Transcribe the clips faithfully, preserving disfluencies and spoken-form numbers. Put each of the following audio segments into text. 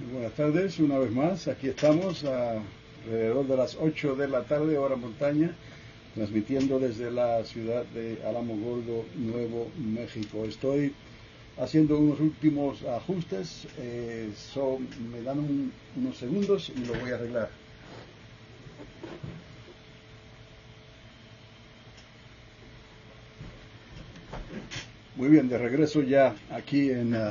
Buenas tardes, una vez más, aquí estamos a alrededor de las ocho de la tarde, hora montaña, transmitiendo desde la ciudad de Alamogordo, Nuevo México. Estoy haciendo unos últimos ajustes, eh, so, me dan un, unos segundos y lo voy a arreglar. Muy bien, de regreso ya aquí en... Uh,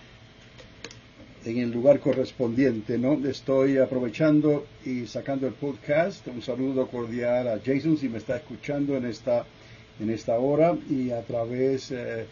en el lugar correspondiente, ¿no? Estoy aprovechando y sacando el podcast. Un saludo cordial a Jason si me está escuchando en esta en esta hora y a través eh,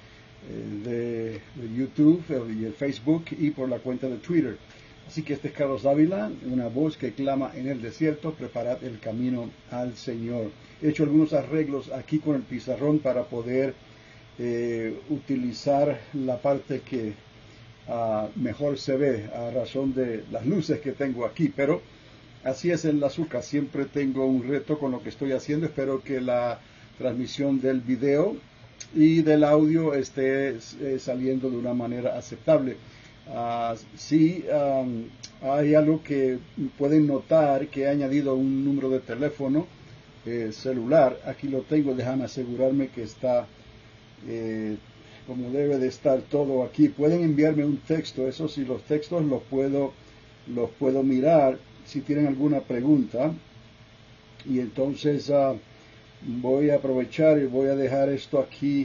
de, de YouTube y el Facebook y por la cuenta de Twitter. Así que este es Carlos Dávila, una voz que clama en el desierto, preparad el camino al Señor. He hecho algunos arreglos aquí con el pizarrón para poder eh, utilizar la parte que Uh, mejor se ve a razón de las luces que tengo aquí, pero así es en la azúcar, siempre tengo un reto con lo que estoy haciendo. Espero que la transmisión del video y del audio esté eh, saliendo de una manera aceptable. Uh, sí, um, hay algo que pueden notar, que he añadido un número de teléfono eh, celular. Aquí lo tengo, déjame asegurarme que está eh, como debe de estar todo aquí. Pueden enviarme un texto, eso sí, los textos los puedo, los puedo mirar si tienen alguna pregunta. Y entonces uh, voy a aprovechar y voy a dejar esto aquí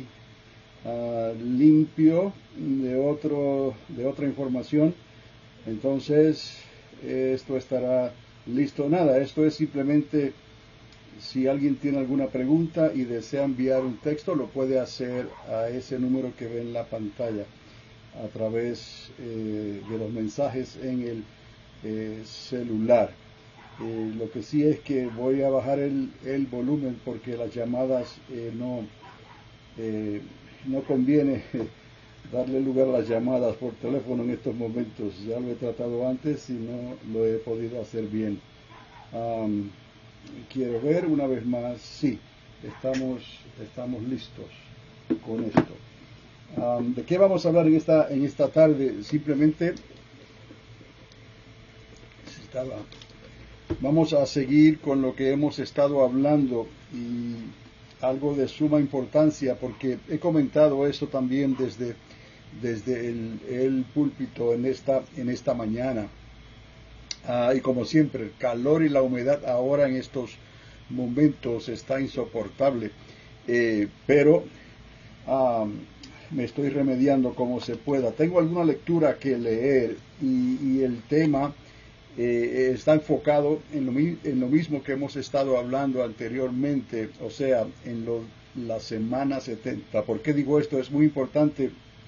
uh, limpio de, otro, de otra información. Entonces esto estará listo. Nada, esto es simplemente... Si alguien tiene alguna pregunta y desea enviar un texto, lo puede hacer a ese número que ve en la pantalla a través eh, de los mensajes en el eh, celular. Eh, lo que sí es que voy a bajar el, el volumen porque las llamadas eh, no, eh, no conviene darle lugar a las llamadas por teléfono en estos momentos. Ya lo he tratado antes y no lo he podido hacer bien. Um, Quiero ver una vez más, sí, estamos, estamos listos con esto. Um, ¿De qué vamos a hablar en esta, en esta tarde? Simplemente estaba, vamos a seguir con lo que hemos estado hablando y algo de suma importancia, porque he comentado eso también desde, desde el, el púlpito en esta, en esta mañana. Uh, y como siempre, el calor y la humedad ahora en estos momentos está insoportable, eh, pero um, me estoy remediando como se pueda. Tengo alguna lectura que leer y, y el tema eh, está enfocado en lo, en lo mismo que hemos estado hablando anteriormente, o sea, en lo, la semana setenta. ¿Por qué digo esto? Es muy importante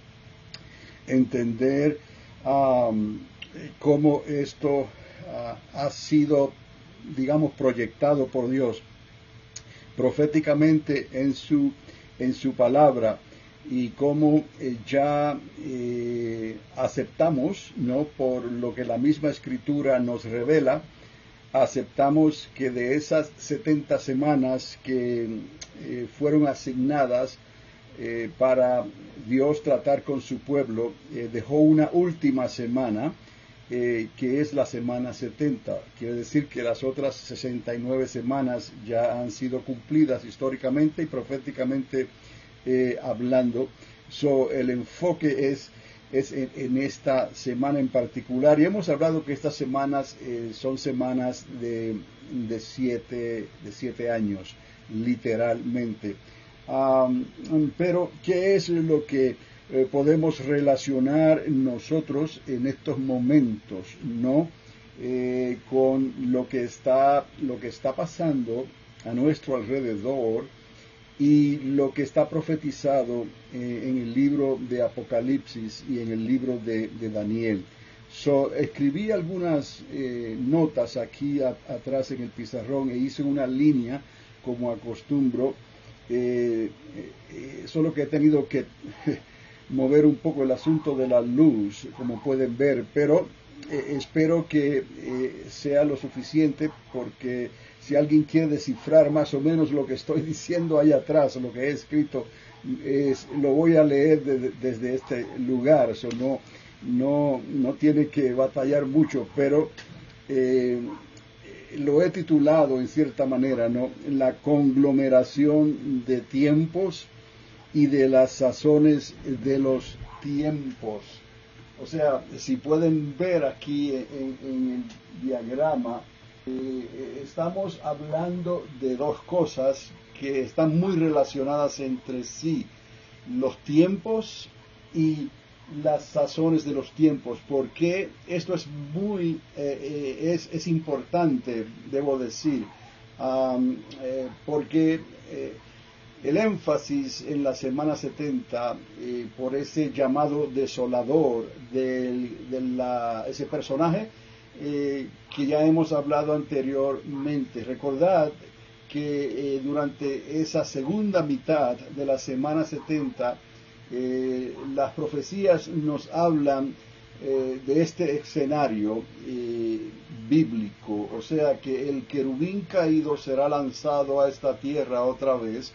entender um, cómo esto Uh, ha sido, digamos, proyectado por Dios proféticamente en su, en su palabra, y cómo eh, ya eh, aceptamos, ¿no?, por lo que la misma escritura nos revela, aceptamos que de esas setenta semanas que eh, fueron asignadas eh, para Dios tratar con su pueblo, eh, dejó una última semana, Eh, que es la semana setenta. Quiere decir que las otras sesenta y nueve semanas ya han sido cumplidas históricamente y proféticamente eh, hablando. So, el enfoque es, es en, en esta semana en particular, y hemos hablado que estas semanas eh, son semanas de, de, siete, de siete años, literalmente. Um, pero, ¿qué es lo que Eh, podemos relacionar nosotros en estos momentos, ¿no? Eh, con lo que está, lo que está pasando a nuestro alrededor y lo que está profetizado eh, en el libro de Apocalipsis y en el libro de, de Daniel. So, escribí algunas eh, notas aquí a, atrás en el pizarrón e hice una línea como acostumbro, eh, eh, solo que he tenido que mover un poco el asunto de la luz, como pueden ver, pero eh, espero que eh, sea lo suficiente, porque si alguien quiere descifrar más o menos lo que estoy diciendo ahí atrás, lo que he escrito, es, lo voy a leer de, de, desde este lugar, so no, no, no tiene que batallar mucho, pero eh, lo he titulado en cierta manera, ¿no? La conglomeración de tiempos y de las sazones de los tiempos. O sea, si pueden ver aquí en, en el diagrama, eh, estamos hablando de dos cosas que están muy relacionadas entre sí: los tiempos y las sazones de los tiempos. Porque esto es muy eh, eh, es, es importante, debo decir, um, eh, porque eh, el énfasis en la semana setenta, eh, por ese llamado desolador de, de la, ese personaje eh, que ya hemos hablado anteriormente. Recordad que eh, durante esa segunda mitad de la semana setenta, eh, las profecías nos hablan eh, de este escenario eh, bíblico, o sea que el querubín caído será lanzado a esta tierra otra vez,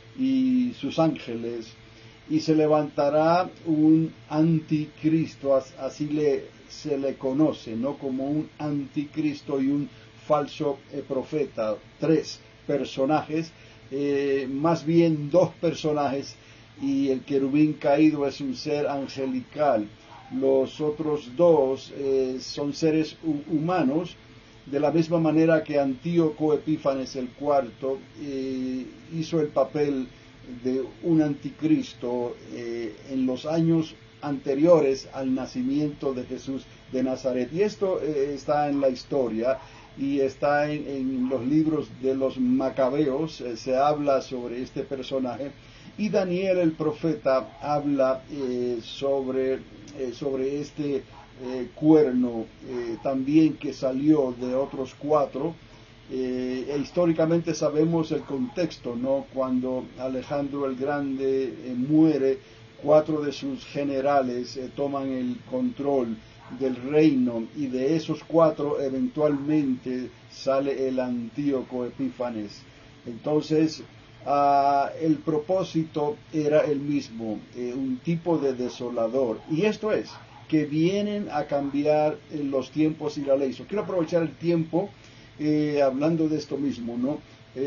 y sus ángeles, y se levantará un anticristo, así le, se le conoce, ¿no? Como un anticristo y un falso eh, profeta, tres personajes, eh, más bien dos personajes, y el querubín caído es un ser angelical. Los otros dos eh, son seres humanos, de la misma manera que Antíoco Epífanes el cuarto eh, hizo el papel de un anticristo eh, en los años anteriores al nacimiento de Jesús de Nazaret. Y esto eh, está en la historia y está en, en los libros de los Macabeos, eh, se habla sobre este personaje, y Daniel el profeta habla eh, sobre, eh, sobre este Eh, cuerno eh, también, que salió de otros cuatro, eh, e históricamente sabemos el contexto, ¿no? Cuando Alejandro el Grande eh, muere, cuatro de sus generales eh, toman el control del reino, y de esos cuatro eventualmente sale el Antíoco Epífanes. Entonces ah, el propósito era el mismo, eh, un tipo de desolador, y esto es que vienen a cambiar eh, los tiempos y la ley. So, quiero aprovechar el tiempo eh, hablando de esto mismo, ¿no?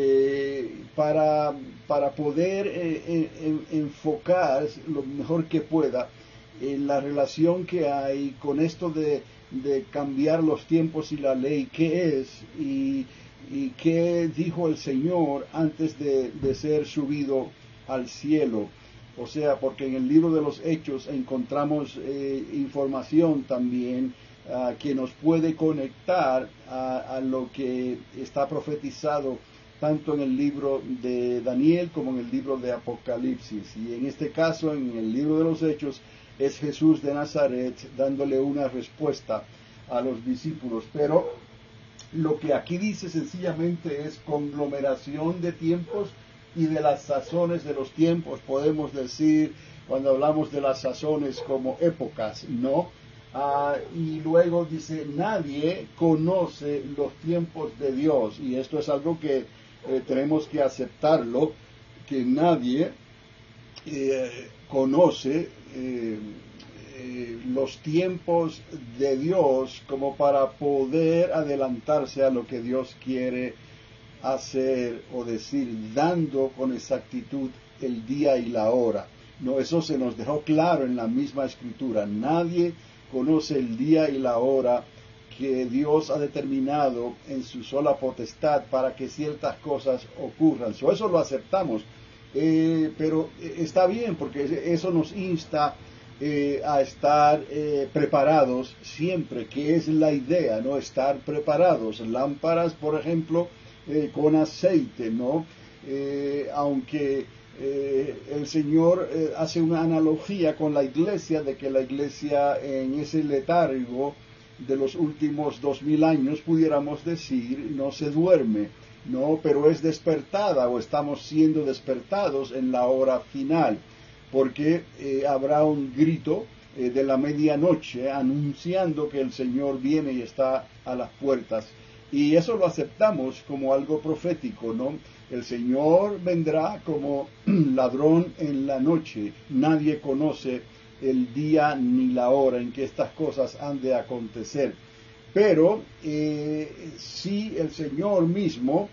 Eh, para, para poder eh, en, en, enfocar lo mejor que pueda en la relación que hay con esto de, de cambiar los tiempos y la ley, qué es y, y qué dijo el Señor antes de, de ser subido al cielo. O sea, porque en el libro de los Hechos encontramos eh, información también uh, que nos puede conectar a, a lo que está profetizado tanto en el libro de Daniel como en el libro de Apocalipsis. Y en este caso, en el libro de los Hechos, es Jesús de Nazaret dándole una respuesta a los discípulos. Pero lo que aquí dice sencillamente es conglomeración de tiempos y de las sazones de los tiempos. Podemos decir, cuando hablamos de las sazones, como épocas, ¿no? Ah, y luego dice, nadie conoce los tiempos de Dios, y esto es algo que eh, tenemos que aceptarlo, que nadie eh, conoce eh, eh, los tiempos de Dios como para poder adelantarse a lo que Dios quiere hacer o decir, dando con exactitud el día y la hora. No, eso se nos dejó claro en la misma escritura. Nadie conoce el día y la hora que Dios ha determinado en su sola potestad para que ciertas cosas ocurran. So, eso lo aceptamos, eh, pero está bien, porque eso nos insta eh, a estar eh, preparados siempre, que es la idea, ¿no? Estar preparados. Lámparas, por ejemplo, Eh, con aceite, ¿no? Eh, aunque eh, el Señor eh, hace una analogía con la iglesia, de que la iglesia en ese letargo de los últimos dos mil años, pudiéramos decir, no se duerme, ¿no? Pero es despertada, o estamos siendo despertados en la hora final, porque eh, habrá un grito eh, de la medianoche anunciando que el Señor viene y está a las puertas. Y eso lo aceptamos como algo profético, ¿no? El Señor vendrá como ladrón en la noche. Nadie conoce el día ni la hora en que estas cosas han de acontecer. Pero eh, sí el Señor mismo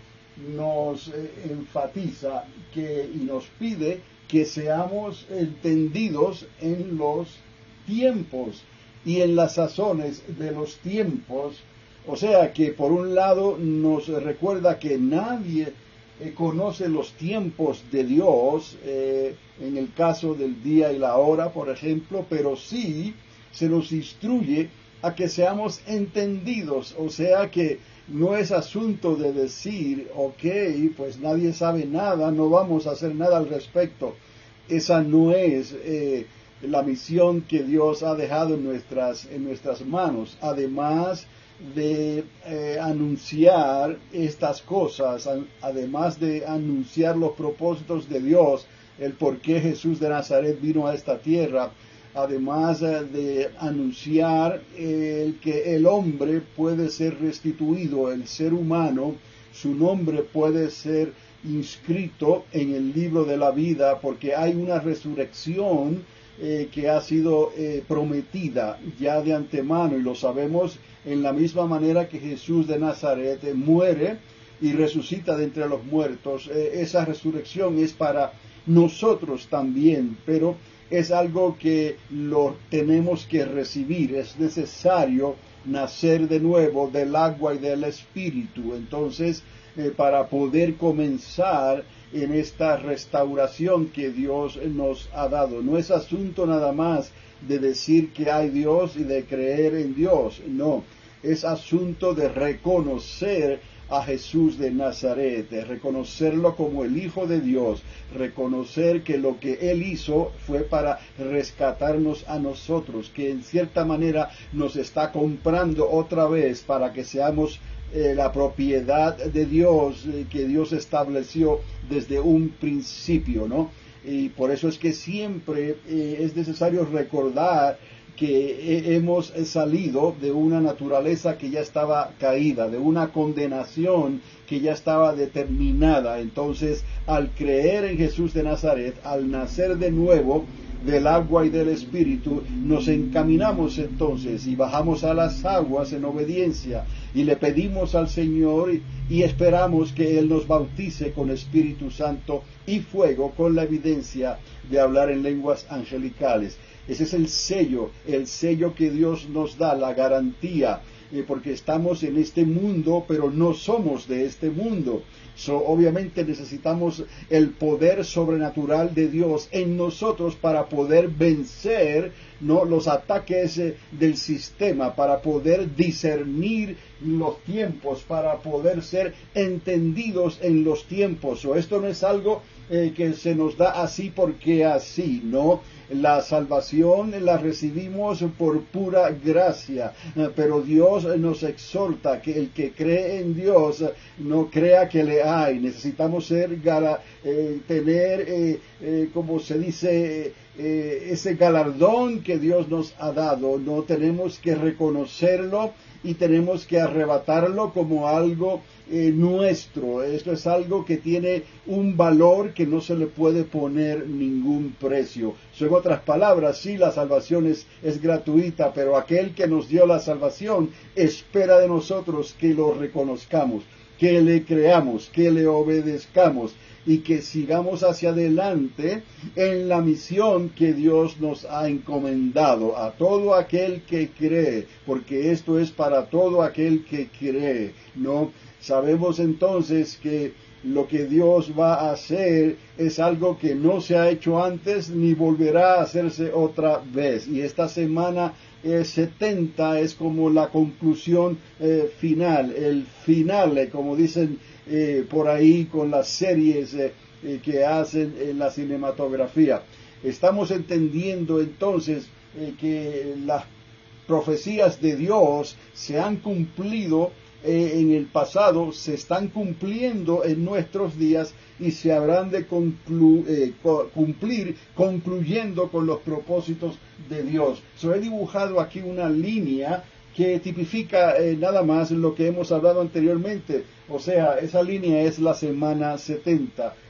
nos eh, enfatiza que, y nos pide que seamos entendidos en los tiempos y en las sazones de los tiempos. O sea que por un lado nos recuerda que nadie eh, conoce los tiempos de Dios, eh, en el caso del día y la hora, por ejemplo, pero sí se nos instruye a que seamos entendidos, o sea que no es asunto de decir, ok, pues nadie sabe nada, no vamos a hacer nada al respecto. Esa no es eh, la misión que Dios ha dejado en nuestras, en nuestras manos. Además de eh, anunciar estas cosas, además de anunciar los propósitos de Dios, el por qué Jesús de Nazaret vino a esta tierra, además de anunciar eh, que el hombre puede ser restituido, el ser humano, su nombre puede ser inscrito en el libro de la vida, porque hay una resurrección eh, que ha sido eh, prometida ya de antemano, y lo sabemos en la misma manera que Jesús de Nazaret eh, muere y resucita de entre los muertos. Eh, esa resurrección es para nosotros también, pero es algo que lo tenemos que recibir. Es necesario nacer de nuevo del agua y del espíritu. Entonces, eh, para poder comenzar en esta restauración que Dios nos ha dado. No es asunto nada más de decir que hay Dios y de creer en Dios. No, es asunto de reconocer a Jesús de Nazaret, de reconocerlo como el Hijo de Dios, reconocer que lo que Él hizo fue para rescatarnos a nosotros, que en cierta manera nos está comprando otra vez para que seamos eh, la propiedad de Dios, eh, que Dios estableció desde un principio, ¿no? Y por eso es que siempre eh, es necesario recordar que hemos salido de una naturaleza que ya estaba caída, de una condenación que ya estaba determinada. Entonces, al creer en Jesús de Nazaret, al nacer de nuevo del agua y del Espíritu, nos encaminamos entonces y bajamos a las aguas en obediencia y le pedimos al Señor y, y esperamos que Él nos bautice con Espíritu Santo y fuego, con la evidencia de hablar en lenguas angelicales. Ese es el sello, el sello que Dios nos da, la garantía, eh, porque estamos en este mundo, pero no somos de este mundo. So, obviamente necesitamos el poder sobrenatural de Dios en nosotros para poder vencer, ¿no?, los ataques eh, del sistema, para poder discernir los tiempos, para poder ser entendidos en los tiempos. So, esto no es algo eh, que se nos da así porque así, ¿no? La salvación la recibimos por pura gracia, pero Dios nos exhorta que el que cree en Dios no crea que le hay. Necesitamos ser gala, eh, tener, eh, eh, como se dice, eh, ese galardón que Dios nos ha dado. No tenemos que reconocerlo y tenemos que arrebatarlo como algo eh, nuestro. Esto es algo que tiene un valor que no se le puede poner ningún precio. So, en otras palabras, sí, la salvación es, es gratuita, pero aquel que nos dio la salvación espera de nosotros que lo reconozcamos, que le creamos, que le obedezcamos y que sigamos hacia adelante en la misión que Dios nos ha encomendado a todo aquel que cree, porque esto es para todo aquel que cree, ¿no? Sabemos entonces que lo que Dios va a hacer es algo que no se ha hecho antes ni volverá a hacerse otra vez. Y esta semana eh, setenta es como la conclusión eh, final, el final, eh, como dicen eh, por ahí con las series eh, eh, que hacen en la cinematografía. Estamos entendiendo entonces eh, que las profecías de Dios se han cumplido Eh, en el pasado, se están cumpliendo en nuestros días y se habrán de conclu eh, co cumplir concluyendo con los propósitos de Dios. So, he dibujado aquí una línea que tipifica eh, nada más lo que hemos hablado anteriormente. O sea, esa línea es la semana setenta.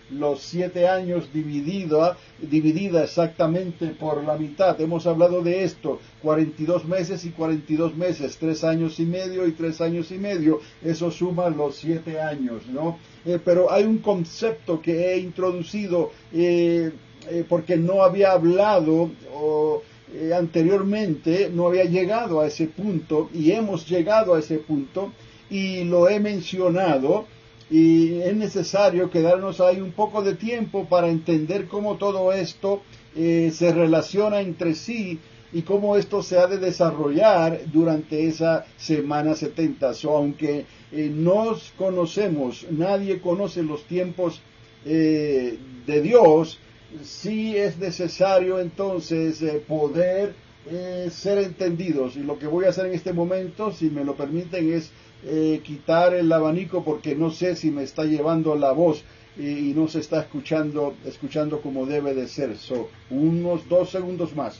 los siete años dividida, dividida exactamente por la mitad. Hemos hablado de esto, cuarenta y dos meses y cuarenta y dos meses, tres años y medio y tres años y medio, eso suma los siete años, ¿no? Eh, pero hay un concepto que he introducido eh, eh, porque no había hablado o, eh, anteriormente, no había llegado a ese punto, y hemos llegado a ese punto, y lo he mencionado. Y es necesario quedarnos ahí un poco de tiempo para entender cómo todo esto eh, se relaciona entre sí y cómo esto se ha de desarrollar durante esa semana setenta. So, aunque eh, nos conocemos, nadie conoce los tiempos eh, de Dios, sí es necesario entonces eh, poder eh, ser entendidos. Y lo que voy a hacer en este momento, si me lo permiten, es Eh, quitar el abanico porque no sé si me está llevando la voz y, y no se está escuchando escuchando como debe de ser. So, unos dos segundos más.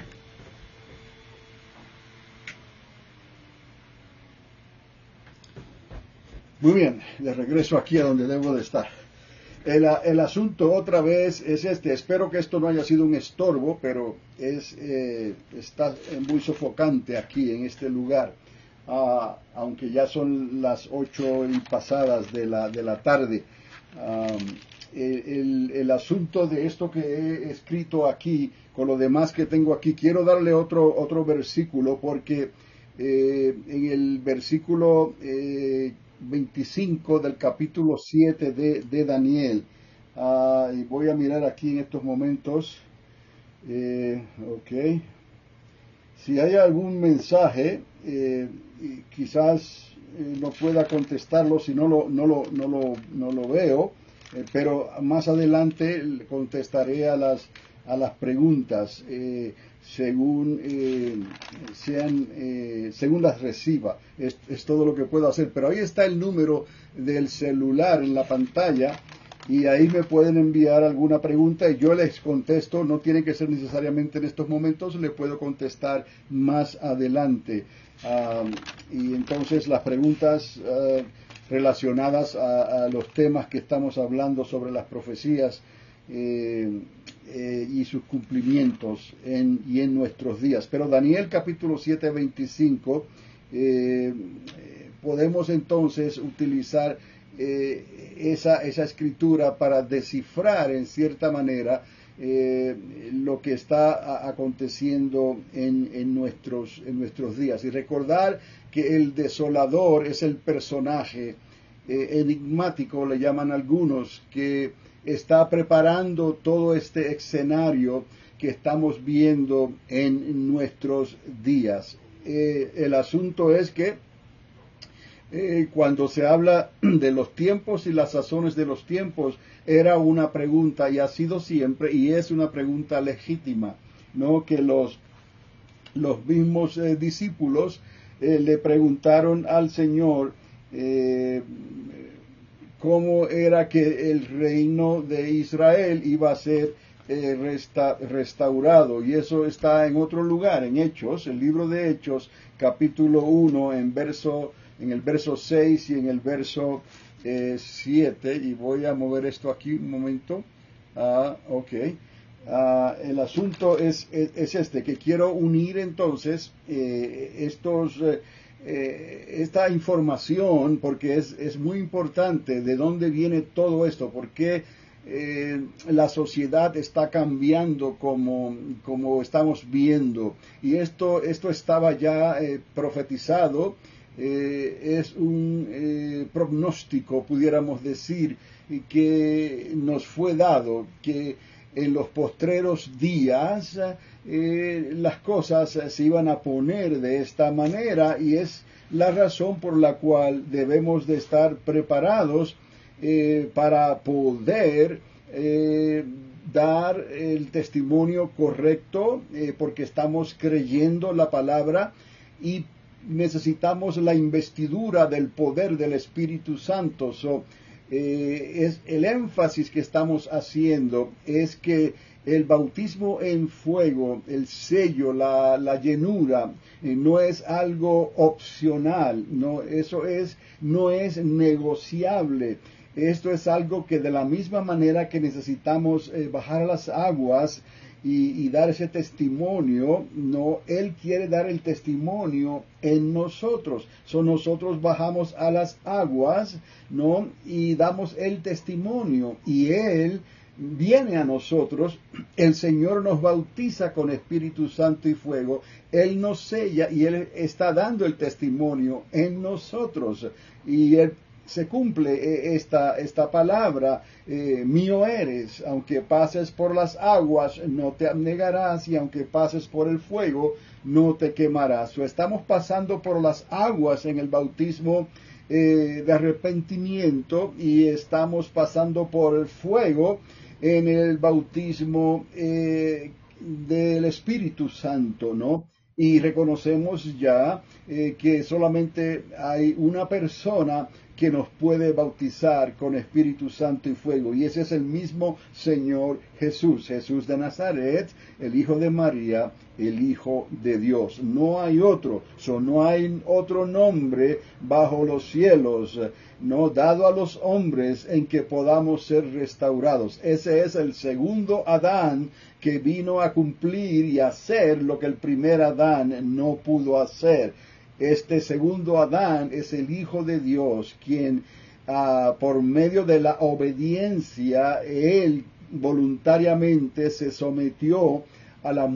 Muy bien, de regreso aquí a donde debo de estar. El, el asunto otra vez es este. Espero que esto no haya sido un estorbo, pero es eh, está muy sofocante aquí en este lugar. Uh, aunque ya son las ocho y pasadas de la, de la tarde. Um, el, el asunto de esto que he escrito aquí, con lo demás que tengo aquí, quiero darle otro, otro versículo, porque eh, en el versículo eh, veinticinco del capítulo siete de, de Daniel, uh, y voy a mirar aquí en estos momentos, eh, ok, si hay algún mensaje, eh, quizás eh, no pueda contestarlo si no lo, no lo, no lo, no lo veo, eh, pero más adelante contestaré a las, a las preguntas eh, según, eh, sean, eh, según las reciba. Es, es todo lo que puedo hacer. Pero ahí está el número del celular en la pantalla. Y ahí me pueden enviar alguna pregunta y yo les contesto. No tiene que ser necesariamente en estos momentos, le puedo contestar más adelante. Um, y entonces las preguntas uh, relacionadas a, a los temas que estamos hablando sobre las profecías eh, eh, y sus cumplimientos en, y en nuestros días. Pero Daniel capítulo siete, veinticinco, eh, podemos entonces utilizar Eh, esa, esa escritura para descifrar en cierta manera eh, lo que está a, aconteciendo en, en, nuestros, en nuestros días, y recordar que el desolador es el personaje eh, enigmático, le llaman algunos, que está preparando todo este escenario que estamos viendo en nuestros días. Eh, el asunto es que Eh, cuando se habla de los tiempos y las sazones de los tiempos, era una pregunta y ha sido siempre, y es una pregunta legítima, ¿no? Que los, los mismos eh, discípulos eh, le preguntaron al Señor eh, cómo era que el reino de Israel iba a ser eh, resta, restaurado, y eso está en otro lugar, en Hechos, el libro de Hechos, capítulo uno, en verso en el verso seis y en el verso eh, siete, y voy a mover esto aquí un momento. Ah, ok. Ah, el asunto es, es, es este, que quiero unir entonces eh, estos, eh, eh, esta información, porque es, es muy importante de dónde viene todo esto, porque eh, la sociedad está cambiando como, como estamos viendo, y esto, esto estaba ya eh, profetizado. Eh, es un eh, pronóstico, pudiéramos decir, que nos fue dado, que en los postreros días eh, las cosas se iban a poner de esta manera, y es la razón por la cual debemos de estar preparados eh, para poder eh, dar el testimonio correcto, eh, porque estamos creyendo la palabra y necesitamos la investidura del poder del Espíritu Santo. So, eh, es el énfasis que estamos haciendo es que el bautismo en fuego, el sello, la, la llenura, eh, no es algo opcional, no, eso es, no es negociable. Esto es algo que de la misma manera que necesitamos eh, bajar a las aguas y, y dar ese testimonio, no, Él quiere dar el testimonio en nosotros. So, nosotros bajamos a las aguas, ¿no? Y damos el testimonio, y Él viene a nosotros. El Señor nos bautiza con Espíritu Santo y fuego, Él nos sella y Él está dando el testimonio en nosotros, y Él se cumple esta, esta palabra, eh, mío eres, aunque pases por las aguas no te abnegarás, y aunque pases por el fuego no te quemarás. So, estamos pasando por las aguas en el bautismo eh, de arrepentimiento, y estamos pasando por el fuego en el bautismo eh, del Espíritu Santo, ¿no? Y reconocemos ya eh, que solamente hay una persona que nos puede bautizar con Espíritu Santo y fuego, y ese es el mismo Señor Jesús, Jesús de Nazaret, el Hijo de María, el Hijo de Dios. No hay otro, so, no hay otro nombre bajo los cielos, no dado a los hombres, en que podamos ser restaurados. Ese es el segundo Adán que vino a cumplir y hacer lo que el primer Adán no pudo hacer. Este segundo Adán es el Hijo de Dios, quien uh, por medio de la obediencia, él voluntariamente se sometió a la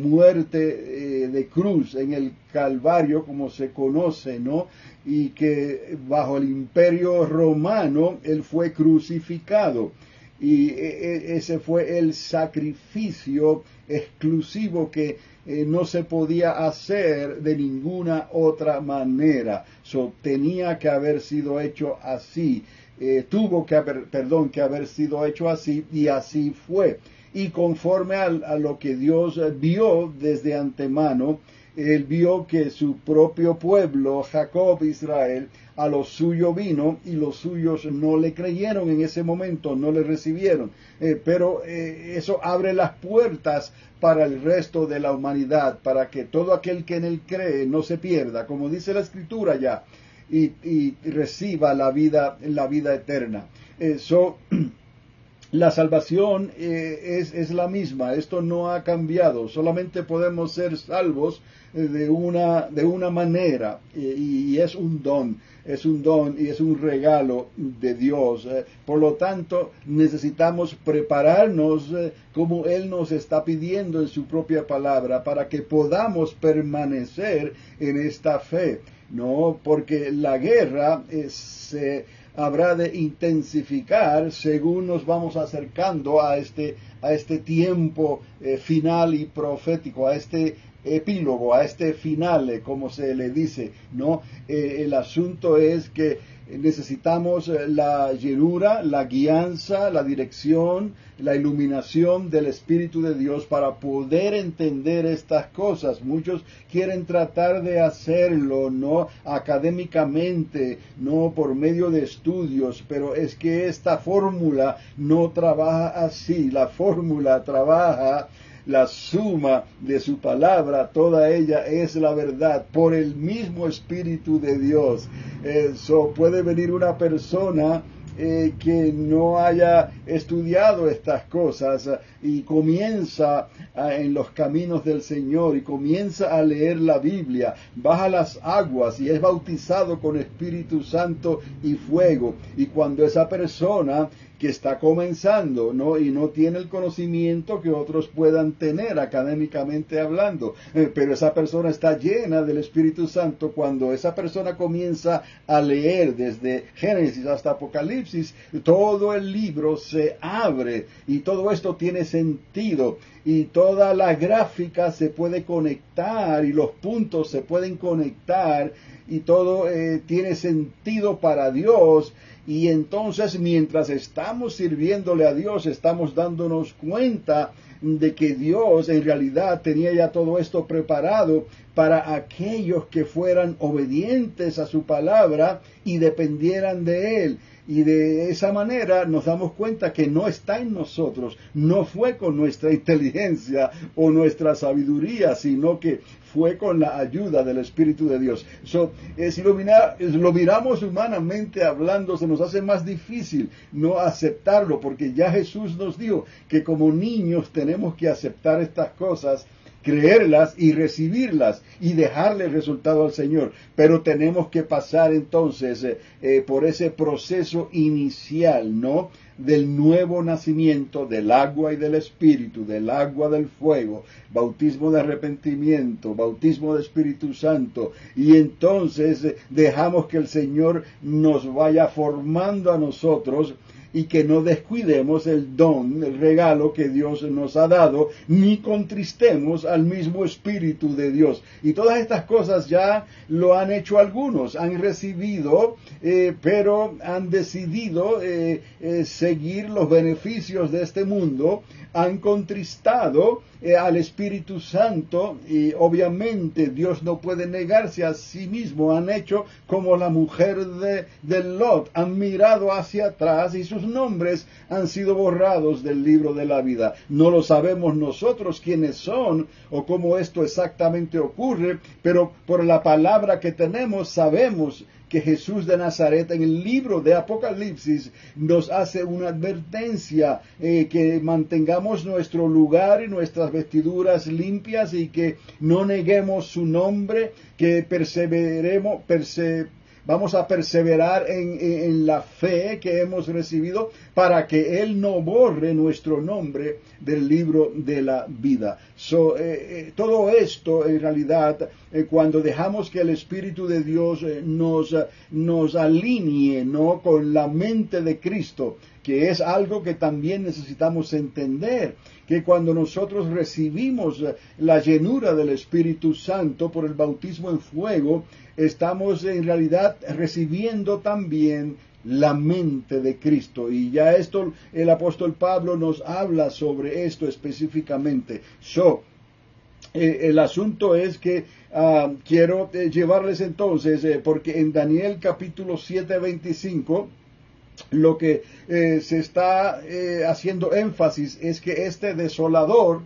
muerte eh, de cruz en el Calvario, como se conoce, ¿no? Y que bajo el imperio romano él fue crucificado. Y ese fue el sacrificio exclusivo que eh, no se podía hacer de ninguna otra manera. So, tenía que haber sido hecho así. Eh, tuvo que haber, perdón, que haber sido hecho así, y así fue. Y conforme a, a lo que Dios vio desde antemano, Él vio que su propio pueblo, Jacob, Israel, a lo suyo vino, y los suyos no le creyeron en ese momento, no le recibieron. Eh, pero eh, eso abre las puertas para el resto de la humanidad, para que todo aquel que en Él cree no se pierda, como dice la Escritura ya, y, y reciba la vida, la vida eterna. Eso. Eh, so, La salvación eh, es, es la misma, esto no ha cambiado, solamente podemos ser salvos eh, de, una, de una manera, eh, y es un don, es un don y es un regalo de Dios. Eh, por lo tanto, necesitamos prepararnos eh, como Él nos está pidiendo en su propia palabra, para que podamos permanecer en esta fe, ¿no? Porque la guerra eh, se habrá de intensificar según nos vamos acercando a este, a este tiempo eh, final y profético, a este epílogo, a este finale, como se le dice, ¿no? Eh, el asunto es que necesitamos la llenura, la guianza, la dirección, la iluminación del Espíritu de Dios para poder entender estas cosas. Muchos quieren tratar de hacerlo, no académicamente, no por medio de estudios, pero es que esta fórmula no trabaja así. La fórmula trabaja la suma de su palabra, toda ella es la verdad, por el mismo Espíritu de Dios. Eso puede venir una persona eh, que no haya estudiado estas cosas eh, y comienza eh, en los caminos del Señor y comienza a leer la Biblia, baja las aguas y es bautizado con Espíritu Santo y fuego. Y cuando esa persona que está comenzando, ¿no? Y no tiene el conocimiento que otros puedan tener académicamente hablando, eh, pero esa persona está llena del Espíritu Santo. Cuando esa persona comienza a leer desde Génesis hasta Apocalipsis, todo el libro se abre y todo esto tiene sentido y toda la gráfica se puede conectar y los puntos se pueden conectar y todo eh, tiene sentido para Dios. Y entonces, mientras estamos sirviéndole a Dios, estamos dándonos cuenta de que Dios en realidad tenía ya todo esto preparado para aquellos que fueran obedientes a su palabra y dependieran de Él. Y de esa manera nos damos cuenta que no está en nosotros, no fue con nuestra inteligencia o nuestra sabiduría, sino que fue con la ayuda del Espíritu de Dios. So, eh, si lo, mira, lo miramos humanamente hablando, se nos hace más difícil no aceptarlo, porque ya Jesús nos dijo que como niños tenemos que aceptar estas cosas, creerlas y recibirlas y dejarle el resultado al Señor. Pero tenemos que pasar entonces eh, eh, por ese proceso inicial, ¿no? Del nuevo nacimiento, del agua y del Espíritu, del agua del fuego, bautismo de arrepentimiento, bautismo de Espíritu Santo, y entonces eh, dejamos que el Señor nos vaya formando a nosotros, y que no descuidemos el don, el regalo que Dios nos ha dado, ni contristemos al mismo Espíritu de Dios. Y todas estas cosas ya lo han hecho algunos, han recibido, eh, pero han decidido eh, eh, seguir los beneficios de este mundo, han contristado eh, al Espíritu Santo, y obviamente Dios no puede negarse a sí mismo. Han hecho como la mujer de, de Lot, han mirado hacia atrás y sus nombres han sido borrados del libro de la vida. No lo sabemos nosotros quiénes son o cómo esto exactamente ocurre, pero por la palabra que tenemos sabemos que Jesús de Nazaret en el libro de Apocalipsis nos hace una advertencia, eh, que mantengamos nuestro lugar y nuestras vestiduras limpias y que no neguemos su nombre, que perseveremos, perse, vamos a perseverar en, en, en la fe que hemos recibido para que Él no borre nuestro nombre del libro de la vida. So, eh, eh, todo esto en realidad, eh, cuando dejamos que el Espíritu de Dios eh, nos, eh, nos alinee, ¿no?, con la mente de Cristo, que es algo que también necesitamos entender, que cuando nosotros recibimos la llenura del Espíritu Santo por el bautismo en fuego, estamos en realidad recibiendo también la mente de Cristo. Y ya esto, el apóstol Pablo nos habla sobre esto específicamente. So, eh, el asunto es que uh, quiero eh, llevarles entonces, eh, porque en Daniel capítulo siete, veinticinco, lo que eh, se está eh, haciendo énfasis es que este desolador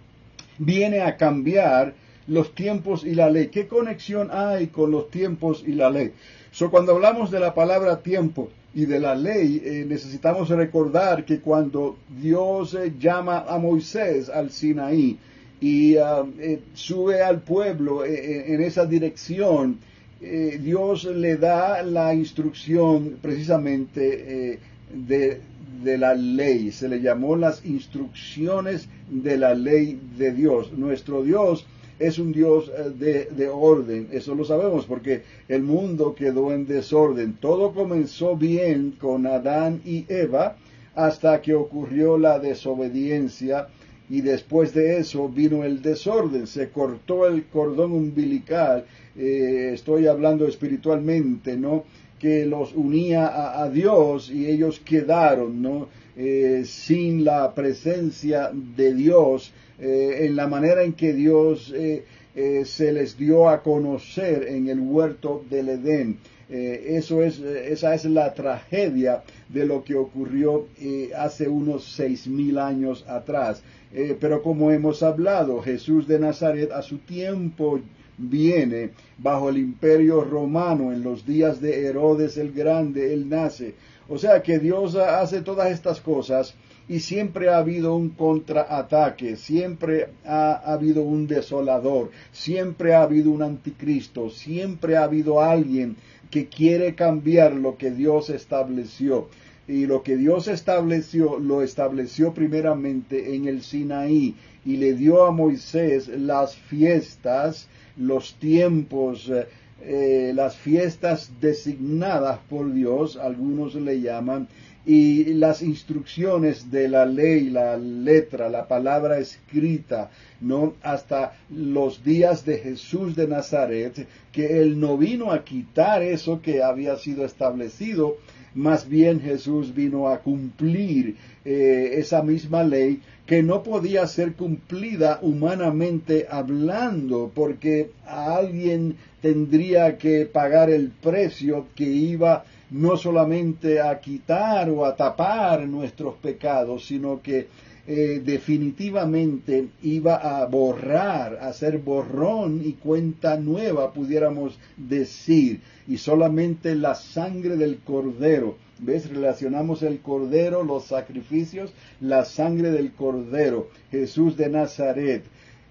viene a cambiar los tiempos y la ley. ¿Qué conexión hay con los tiempos y la ley? So, cuando hablamos de la palabra tiempo y de la ley, eh, necesitamos recordar que cuando Dios eh, llama a Moisés al Sinaí y uh, eh, sube al pueblo eh, en esa dirección, Eh, Dios le da la instrucción precisamente eh, de, de la ley. Se le llamó las instrucciones de la ley de Dios. Nuestro Dios es un Dios eh, de, de orden. Eso lo sabemos porque el mundo quedó en desorden. Todo comenzó bien con Adán y Eva hasta que ocurrió la desobediencia. Y después de eso vino el desorden, se cortó el cordón umbilical, eh, estoy hablando espiritualmente, ¿no?, que los unía a, a Dios, y ellos quedaron, ¿no?, eh, sin la presencia de Dios, eh, en la manera en que Dios eh, eh, se les dio a conocer en el huerto del Edén. Eh, eso es, esa es la tragedia de lo que ocurrió eh, hace unos seis mil años atrás. Eh, pero como hemos hablado, Jesús de Nazaret a su tiempo viene bajo el imperio romano, en los días de Herodes el Grande, él nace. O sea que Dios hace todas estas cosas y siempre ha habido un contraataque, siempre ha, ha habido un desolador, siempre ha habido un anticristo, siempre ha habido alguien que quiere cambiar lo que Dios estableció. Y lo que Dios estableció, lo estableció primeramente en el Sinaí, y le dio a Moisés las fiestas, los tiempos, eh, las fiestas designadas por Dios, algunos le llaman, y las instrucciones de la ley, la letra, la palabra escrita, ¿no?, hasta los días de Jesús de Nazaret, que Él no vino a quitar eso que había sido establecido, más bien Jesús vino a cumplir eh, esa misma ley que no podía ser cumplida humanamente hablando, porque a alguien tendría que pagar el precio que iba no solamente a quitar o a tapar nuestros pecados, sino que eh, definitivamente iba a borrar, a hacer borrón y cuenta nueva, pudiéramos decir, y solamente la sangre del Cordero. ¿Ves? Relacionamos el Cordero, los sacrificios, la sangre del Cordero, Jesús de Nazaret.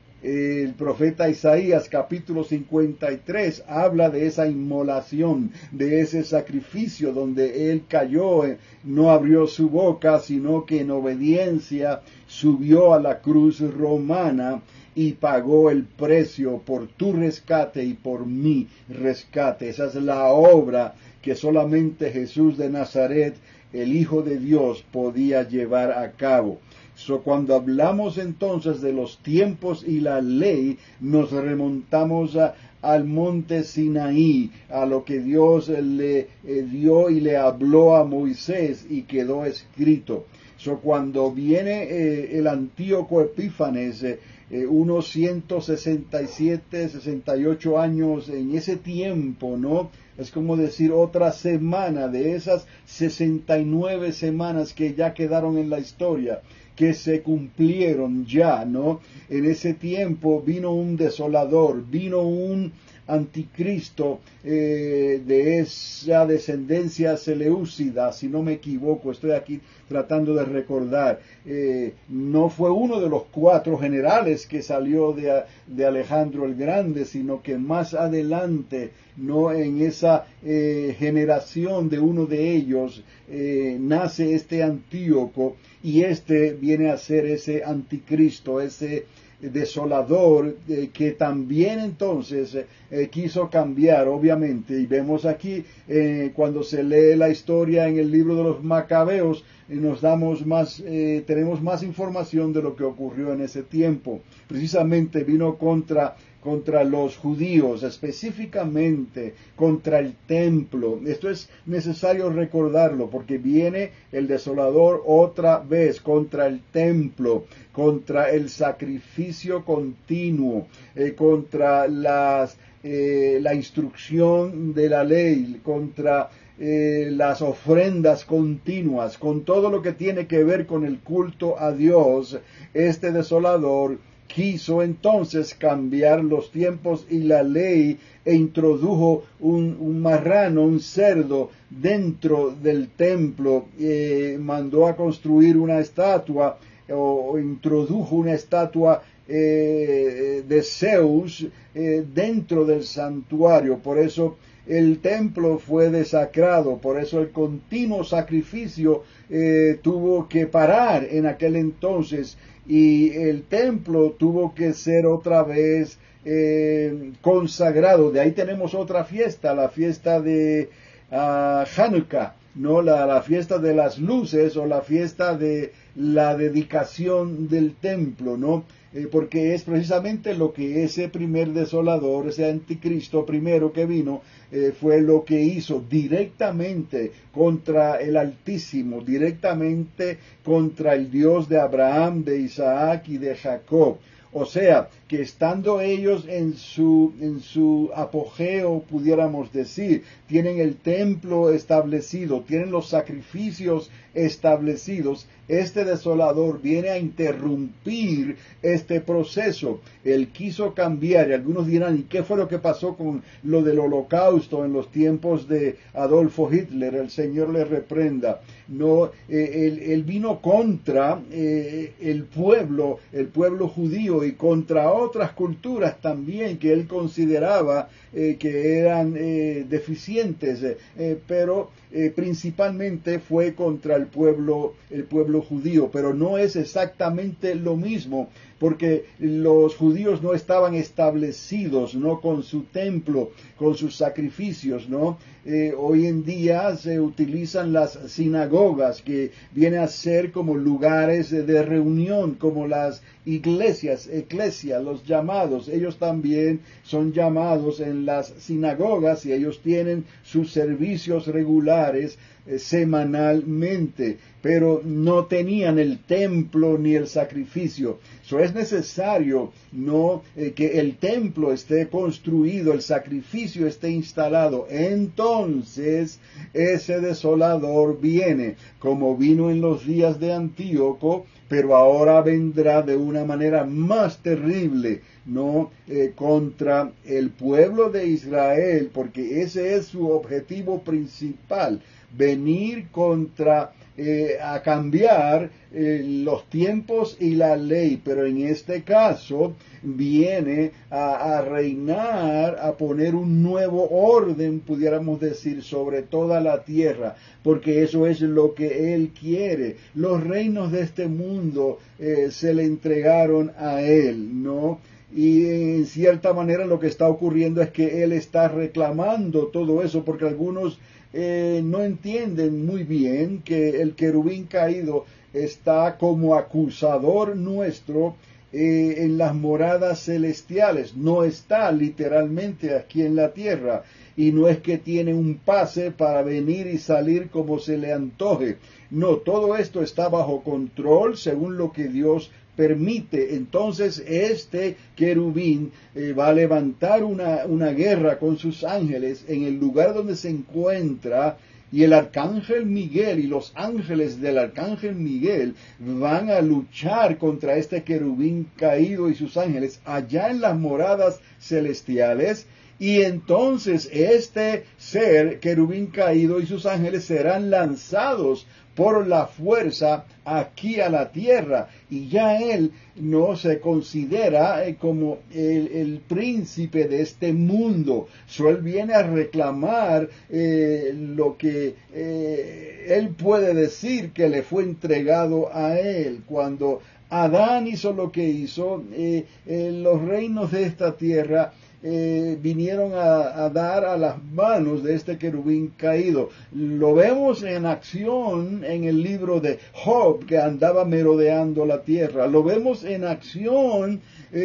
El profeta Isaías capítulo cincuenta y tres habla de esa inmolación, de ese sacrificio donde él cayó, no abrió su boca, sino que en obediencia subió a la cruz romana y pagó el precio por tu rescate y por mi rescate. Esa es la obra que solamente Jesús de Nazaret, el Hijo de Dios, podía llevar a cabo. So, cuando hablamos entonces de los tiempos y la ley, nos remontamos a, al monte Sinaí, a lo que Dios le eh, dio y le habló a Moisés y quedó escrito. So, cuando viene eh, el Antíoco Epífanes, eh, eh, unos ciento sesenta y siete, sesenta y ocho años en ese tiempo, ¿no? Es como decir otra semana de esas sesenta y nueve semanas que ya quedaron en la historia, que se cumplieron ya, ¿no? En ese tiempo vino un desolador, vino un anticristo eh, de esa descendencia seleucida, si no me equivoco, estoy aquí tratando de recordar. Eh, no fue uno de los cuatro generales que salió de, de Alejandro el Grande, sino que más adelante, no en esa eh, generación de uno de ellos, eh, nace este Antíoco, y este viene a ser ese anticristo, ese desolador eh, que también entonces eh, quiso cambiar, obviamente, y vemos aquí eh, cuando se lee la historia en el libro de los Macabeos, eh, nos damos más, eh, tenemos más información de lo que ocurrió en ese tiempo. Precisamente vino contra contra los judíos, específicamente contra el templo. Esto es necesario recordarlo porque viene el desolador otra vez contra el templo, contra el sacrificio continuo, eh, contra las, eh, la instrucción de la ley, contra eh, las ofrendas continuas, con todo lo que tiene que ver con el culto a Dios. Este desolador quiso entonces cambiar los tiempos y la ley e introdujo un, un marrano, un cerdo dentro del templo, eh, mandó a construir una estatua o, o introdujo una estatua eh, de Zeus eh, dentro del santuario. Por eso el templo fue desacrado, por eso el continuo sacrificio eh, tuvo que parar en aquel entonces, y el templo tuvo que ser otra vez eh, consagrado. De ahí tenemos otra fiesta, la fiesta de uh, Hanukkah, ¿no? La, la fiesta de las luces o la fiesta de la dedicación del templo, ¿no? Eh, porque es precisamente lo que ese primer desolador, ese anticristo primero que vino, eh, fue lo que hizo directamente contra el Altísimo, directamente contra el Dios de Abraham, de Isaac y de Jacob. O sea, que estando ellos en su, en su apogeo, pudiéramos decir, tienen el templo establecido, tienen los sacrificios establecidos, este desolador viene a interrumpir este proceso. Él quiso cambiar, y algunos dirán, ¿y qué fue lo que pasó con lo del holocausto en los tiempos de Adolfo Hitler? El Señor le reprenda. No, eh, él, él vino contra eh, el pueblo, el pueblo judío, y contra otras culturas también que él consideraba eh, que eran eh, deficientes, eh, pero eh, principalmente fue contra el pueblo, el pueblo judío, pero no es exactamente lo mismo, porque los judíos no estaban establecidos, ¿no?, con su templo, con sus sacrificios, ¿no? Eh, hoy en día se utilizan las sinagogas, que viene a ser como lugares de reunión, como las iglesias, eclesia, los llamados. Ellos también son llamados en las sinagogas y ellos tienen sus servicios regulares eh, semanalmente, pero no tenían el templo ni el sacrificio. So, es necesario no eh, que el templo esté construido, el sacrificio esté instalado. Entonces ese desolador viene, como vino en los días de Antíoco, pero ahora vendrá de una manera más terrible, no eh, contra el pueblo de Israel, porque ese es su objetivo principal, venir contra Eh, a cambiar eh, los tiempos y la ley, pero en este caso viene a, a reinar, a poner un nuevo orden, pudiéramos decir, sobre toda la tierra, porque eso es lo que Él quiere. Los reinos de este mundo eh, se le entregaron a Él, ¿no? Y en cierta manera lo que está ocurriendo es que Él está reclamando todo eso, porque algunos Eh, no entienden muy bien que el querubín caído está como acusador nuestro eh, en las moradas celestiales. No está literalmente aquí en la tierra, y no es que tiene un pase para venir y salir como se le antoje. No, todo esto está bajo control según lo que Dios permite. Entonces este querubín eh, va a levantar una, una guerra con sus ángeles en el lugar donde se encuentra, y el arcángel Miguel y los ángeles del arcángel Miguel van a luchar contra este querubín caído y sus ángeles allá en las moradas celestiales. Y entonces este ser, querubín caído y sus ángeles, serán lanzados por la fuerza aquí a la tierra, y ya él no se considera eh, como el, el príncipe de este mundo. So, él viene a reclamar eh, lo que eh, él puede decir que le fue entregado a él. Cuando Adán hizo lo que hizo, eh, eh, los reinos de esta tierra Eh, vinieron a, a dar a las manos de este querubín caído. Lo vemos en acción en el libro de Job, que andaba merodeando la tierra. Lo vemos en acción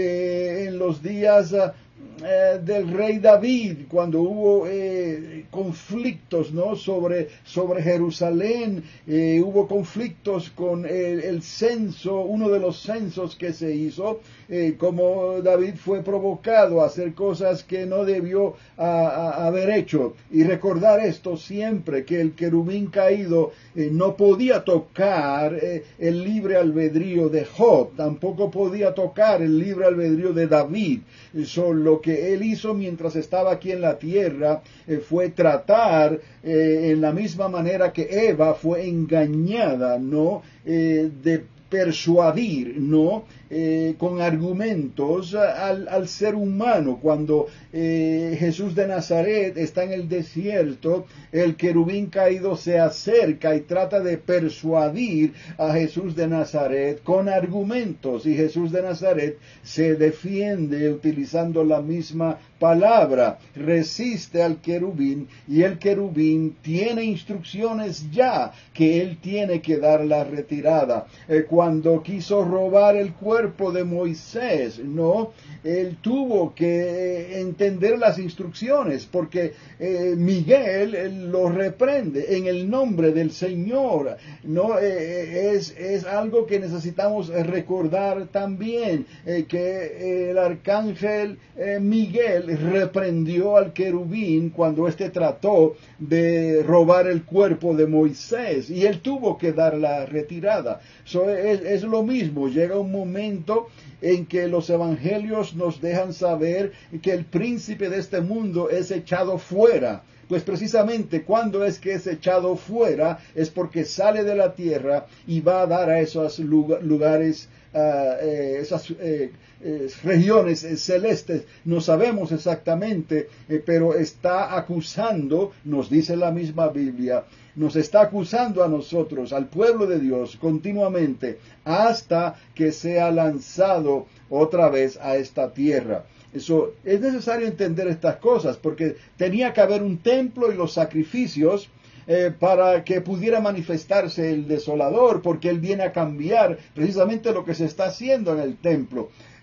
eh, en los días uh, eh, del rey David, cuando hubo eh, conflictos, ¿no? sobre, sobre Jerusalén. Eh, hubo conflictos con el, el censo, uno de los censos que se hizo, eh, como David fue provocado a hacer cosas que no debió a, a, haber hecho. Y recordar esto siempre, que el querubín caído eh, no podía tocar eh, el libre albedrío de Job, tampoco podía tocar el libre albedrío de David. Eso, lo que él hizo mientras estaba aquí en la tierra eh, fue tratar eh, en la misma manera que Eva fue engañada, ¿no? Eh, de persuadir, ¿no? Eh, con argumentos al, al ser humano. Cuando eh, Jesús de Nazaret está en el desierto, el querubín caído se acerca y trata de persuadir a Jesús de Nazaret con argumentos, y Jesús de Nazaret se defiende utilizando la misma palabra, resiste al querubín, y el querubín tiene instrucciones ya que él tiene que dar la retirada. Eh, cuando quiso robar el cuerpo de Moisés, no, él tuvo que entender las instrucciones, porque eh, Miguel él lo reprende en el nombre del Señor, no, eh, es, es algo que necesitamos recordar también, eh, que el arcángel eh, Miguel reprendió al querubín cuando éste trató de robar el cuerpo de Moisés, y él tuvo que dar la retirada. So, es, es lo mismo, llega un momento en que los evangelios nos dejan saber que el príncipe de este mundo es echado fuera. Pues precisamente cuando es que es echado fuera es porque sale de la tierra y va a dar a esos lugares, uh, eh, esas eh, eh, regiones eh, celestes. No sabemos exactamente, eh, pero está acusando, nos dice la misma Biblia, nos está acusando a nosotros, al pueblo de Dios, continuamente, hasta que sea lanzado otra vez a esta tierra. Eso, es necesario entender estas cosas, porque tenía que haber un templo y los sacrificios eh, para que pudiera manifestarse el desolador, porque él viene a cambiar precisamente lo que se está haciendo en el templo.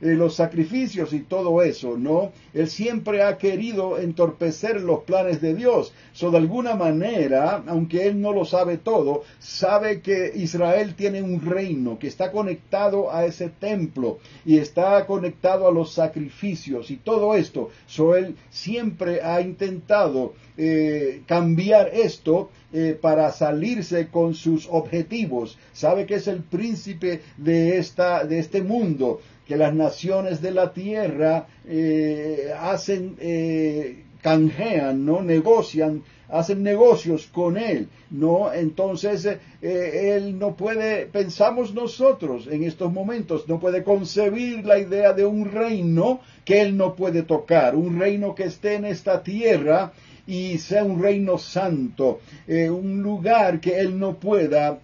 eh, los sacrificios y todo eso, ¿no? Él siempre ha querido entorpecer los planes de Dios. So, de alguna manera, aunque él no lo sabe todo, sabe que Israel tiene un reino que está conectado a ese templo y está conectado a los sacrificios y todo esto. So, él siempre ha intentado eh, cambiar esto eh, para salirse con sus objetivos. Sabe que es el príncipe de esta de este mundo, que las naciones de la tierra eh, hacen eh, canjean, no negocian, hacen negocios con él, no. Entonces eh, él no puede, pensamos nosotros en estos momentos, no puede concebir la idea de un reino que él no puede tocar, un reino que esté en esta tierra y sea un reino santo, eh, un lugar que él no pueda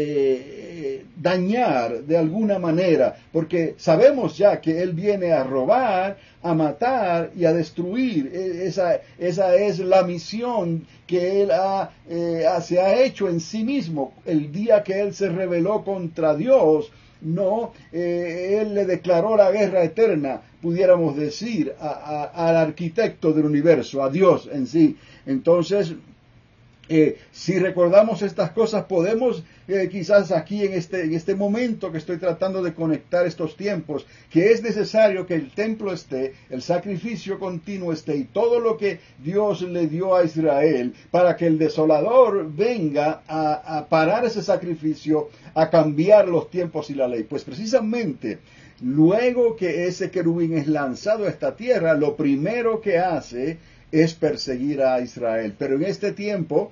eh, dañar de alguna manera, porque sabemos ya que él viene a robar, a matar y a destruir. Esa, esa es la misión que él ha, eh, se ha hecho en sí mismo. El día que él se rebeló contra Dios, no, eh, él le declaró la guerra eterna, pudiéramos decir, a, a, al arquitecto del universo, a Dios en sí. Entonces, eh, si recordamos estas cosas, podemos eh, quizás aquí en este, en este momento que estoy tratando de conectar estos tiempos, que es necesario que el templo esté, el sacrificio continuo esté y todo lo que Dios le dio a Israel para que el desolador venga a, a parar ese sacrificio, a cambiar los tiempos y la ley. Pues precisamente, luego que ese querubín es lanzado a esta tierra, lo primero que hace es perseguir a Israel. Pero en este tiempo,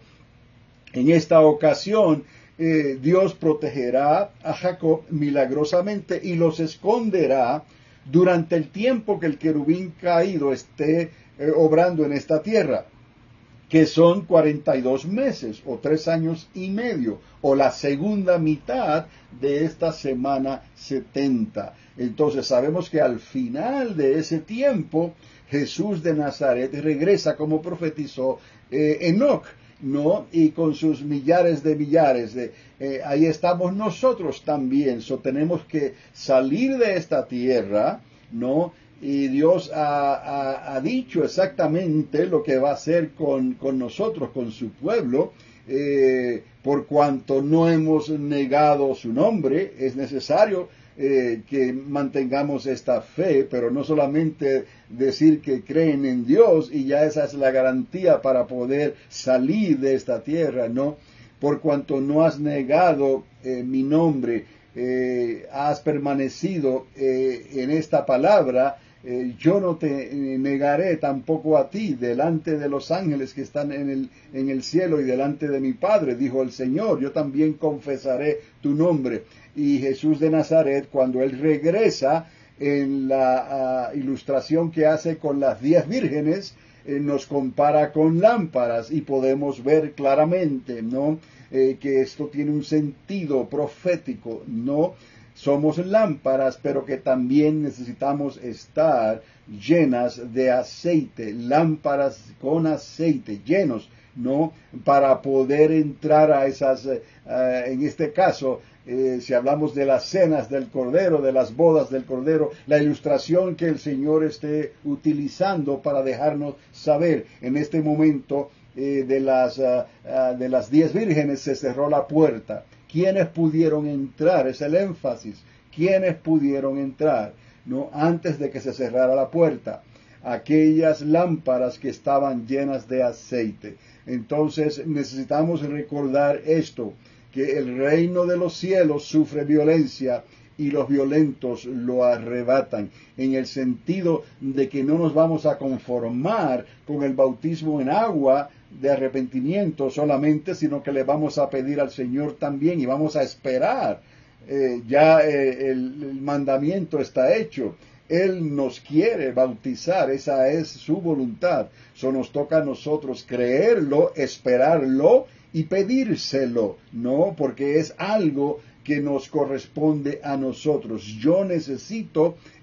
en esta ocasión, eh, Dios protegerá a Jacob milagrosamente y los esconderá durante el tiempo que el querubín caído esté eh, obrando en esta tierra, que son cuarenta y dos meses o tres años y medio, o la segunda mitad de esta semana setenta. Entonces sabemos que al final de ese tiempo, Jesús de Nazaret regresa como profetizó eh, Enoc, ¿no? Y con sus millares de millares, de, eh, ahí estamos nosotros también. So, tenemos que salir de esta tierra, ¿no? Y Dios ha, ha, ha dicho exactamente lo que va a hacer con, con nosotros, con su pueblo, eh, por cuanto no hemos negado su nombre. Es necesario Eh, que mantengamos esta fe, pero no solamente decir que creen en Dios y ya esa es la garantía para poder salir de esta tierra, ¿no? Por cuanto no has negado eh, mi nombre, eh, has permanecido eh, en esta palabra, eh, yo no te eh, negaré tampoco a ti delante de los ángeles que están en el, en el cielo y delante de mi Padre, dijo el Señor, yo también confesaré tu nombre. Y Jesús de Nazaret, cuando él regresa en la uh, ilustración que hace con las diez vírgenes, eh, nos compara con lámparas y podemos ver claramente, ¿no? Eh, que esto tiene un sentido profético, ¿no? Somos lámparas, pero que también necesitamos estar llenas de aceite, lámparas con aceite, llenos, ¿no? Para poder entrar a esas, uh, en este caso, Eh, si hablamos de las cenas del Cordero, de las bodas del Cordero, la ilustración que el Señor esté utilizando para dejarnos saber en este momento eh, de las uh, uh, de las diez vírgenes se cerró la puerta. ¿Quiénes pudieron entrar? Es el énfasis. ¿Quiénes pudieron entrar? No, antes de que se cerrara la puerta. Aquellas lámparas que estaban llenas de aceite. Entonces necesitamos recordar esto, que el reino de los cielos sufre violencia y los violentos lo arrebatan, en el sentido de que no nos vamos a conformar con el bautismo en agua de arrepentimiento solamente, sino que le vamos a pedir al Señor también y vamos a esperar. Eh, ya eh, el, el mandamiento está hecho. Él nos quiere bautizar, esa es su voluntad. So nos toca a nosotros creerlo, esperarlo y pedírselo, ¿no? Porque es algo que nos corresponde a nosotros. Yo necesito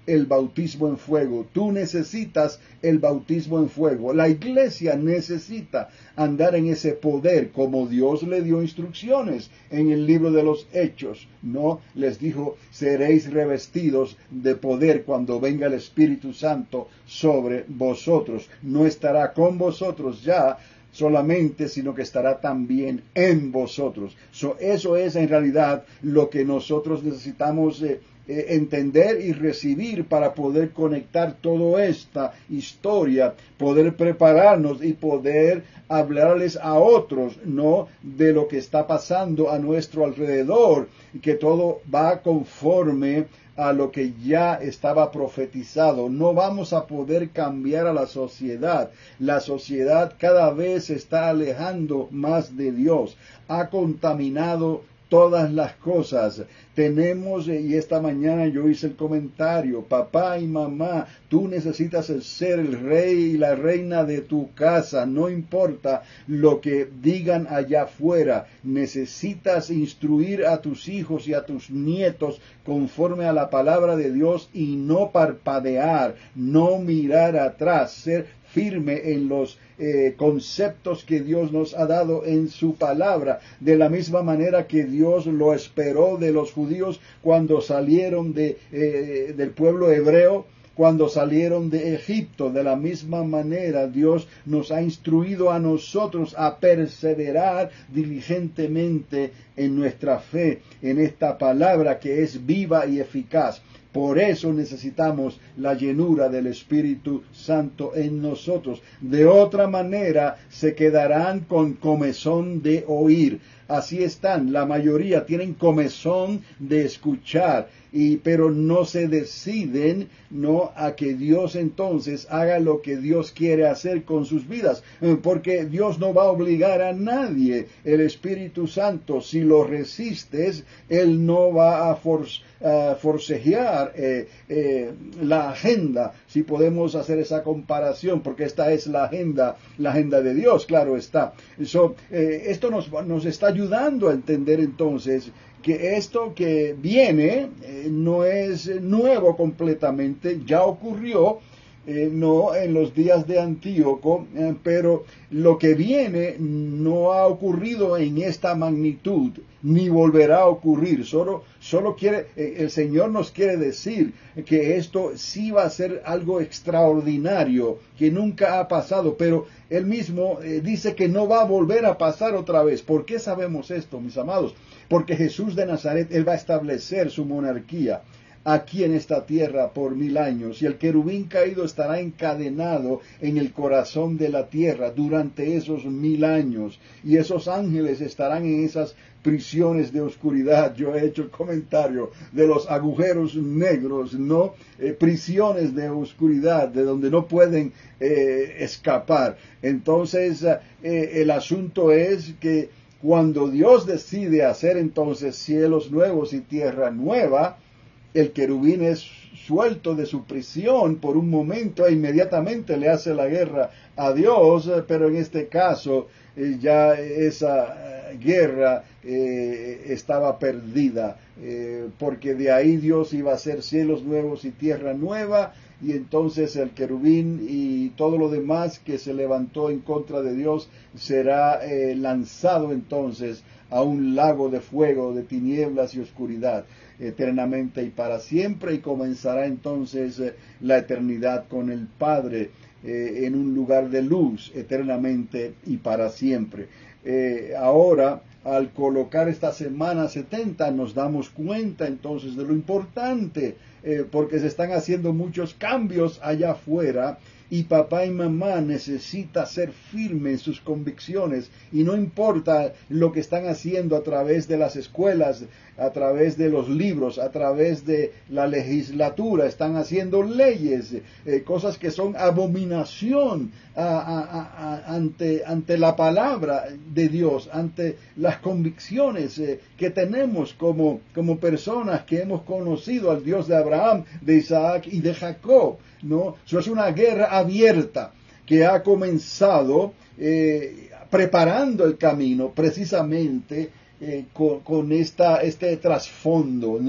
el bautismo en fuego. Tú necesitas el bautismo en fuego. La iglesia necesita andar en ese poder como Dios le dio instrucciones en el libro de los Hechos. No les dijo, seréis revestidos de poder cuando venga el Espíritu Santo sobre vosotros. No estará con vosotros ya solamente, sino que estará también en vosotros. So, eso es en realidad lo que nosotros necesitamos eh, eh, entender y recibir para poder conectar toda esta historia, poder prepararnos y poder hablarles a otros, no de lo que está pasando a nuestro alrededor, que todo va conforme a lo que ya estaba profetizado. No vamos a poder cambiar a la sociedad. La sociedad cada vez se está alejando más de Dios. Ha contaminado todas las cosas. Tenemos, y esta mañana yo hice el comentario, papá y mamá, tú necesitas ser el rey y la reina de tu casa, no importa lo que digan allá afuera, necesitas instruir a tus hijos y a tus nietos conforme a la palabra de Dios y no parpadear, no mirar atrás, ser firme en los eh, conceptos que Dios nos ha dado en su palabra, de la misma manera que Dios lo esperó de los judíos cuando salieron de, eh, del pueblo hebreo, cuando salieron de Egipto. De la misma manera Dios nos ha instruido a nosotros a perseverar diligentemente en nuestra fe, en esta palabra que es viva y eficaz. Por eso necesitamos la llenura del Espíritu Santo en nosotros. De otra manera se quedarán con comezón de oír. Así están, la mayoría tienen comezón de escuchar, y, pero no se deciden no a que Dios entonces haga lo que Dios quiere hacer con sus vidas, porque Dios no va a obligar a nadie. El Espíritu Santo, si lo resistes, Él no va a forzar. Uh, forcejear eh, eh, la agenda, si podemos hacer esa comparación, porque esta es la agenda, la agenda de Dios, claro está. So, eh, esto nos, nos está ayudando a entender entonces que esto que viene eh, no es nuevo completamente, ya ocurrió, Eh, no en los días de Antíoco, eh, pero lo que viene no ha ocurrido en esta magnitud, ni volverá a ocurrir. Solo, solo quiere, eh, el Señor nos quiere decir que esto sí va a ser algo extraordinario, que nunca ha pasado, pero Él mismo eh, dice que no va a volver a pasar otra vez. ¿Por qué sabemos esto, mis amados? Porque Jesús de Nazaret, Él va a establecer su monarquía aquí en esta tierra por mil años, y el querubín caído estará encadenado en el corazón de la tierra durante esos mil años, y esos ángeles estarán en esas prisiones de oscuridad. Yo he hecho el comentario de los agujeros negros, no eh, prisiones de oscuridad, de donde no pueden eh, escapar. Entonces eh, el asunto es que cuando Dios decide hacer entonces cielos nuevos y tierra nueva, el querubín es suelto de su prisión por un momento e inmediatamente le hace la guerra a Dios, pero en este caso eh, ya esa eh, guerra eh, estaba perdida, eh, porque de ahí Dios iba a hacer cielos nuevos y tierra nueva, y entonces el querubín y todo lo demás que se levantó en contra de Dios será eh, lanzado entonces a un lago de fuego, de tinieblas y oscuridad, eternamente y para siempre, y comenzará entonces eh, la eternidad con el Padre eh, en un lugar de luz, eternamente y para siempre. Eh, ahora, al colocar esta semana setenta, nos damos cuenta entonces de lo importante, eh, porque se están haciendo muchos cambios allá afuera, y papá y mamá necesita ser firme en sus convicciones, y no importa lo que están haciendo a través de las escuelas, a través de los libros, a través de la legislatura, están haciendo leyes, eh, cosas que son abominación a, a, a, ante, ante la palabra de Dios, ante las convicciones eh, que tenemos como, como personas que hemos conocido al Dios de Abraham, de Isaac y de Jacob, ¿no? Eso es una guerra abierta que ha comenzado eh, preparando el camino precisamente Eh, con, con esta, este trasfondo, ¿no?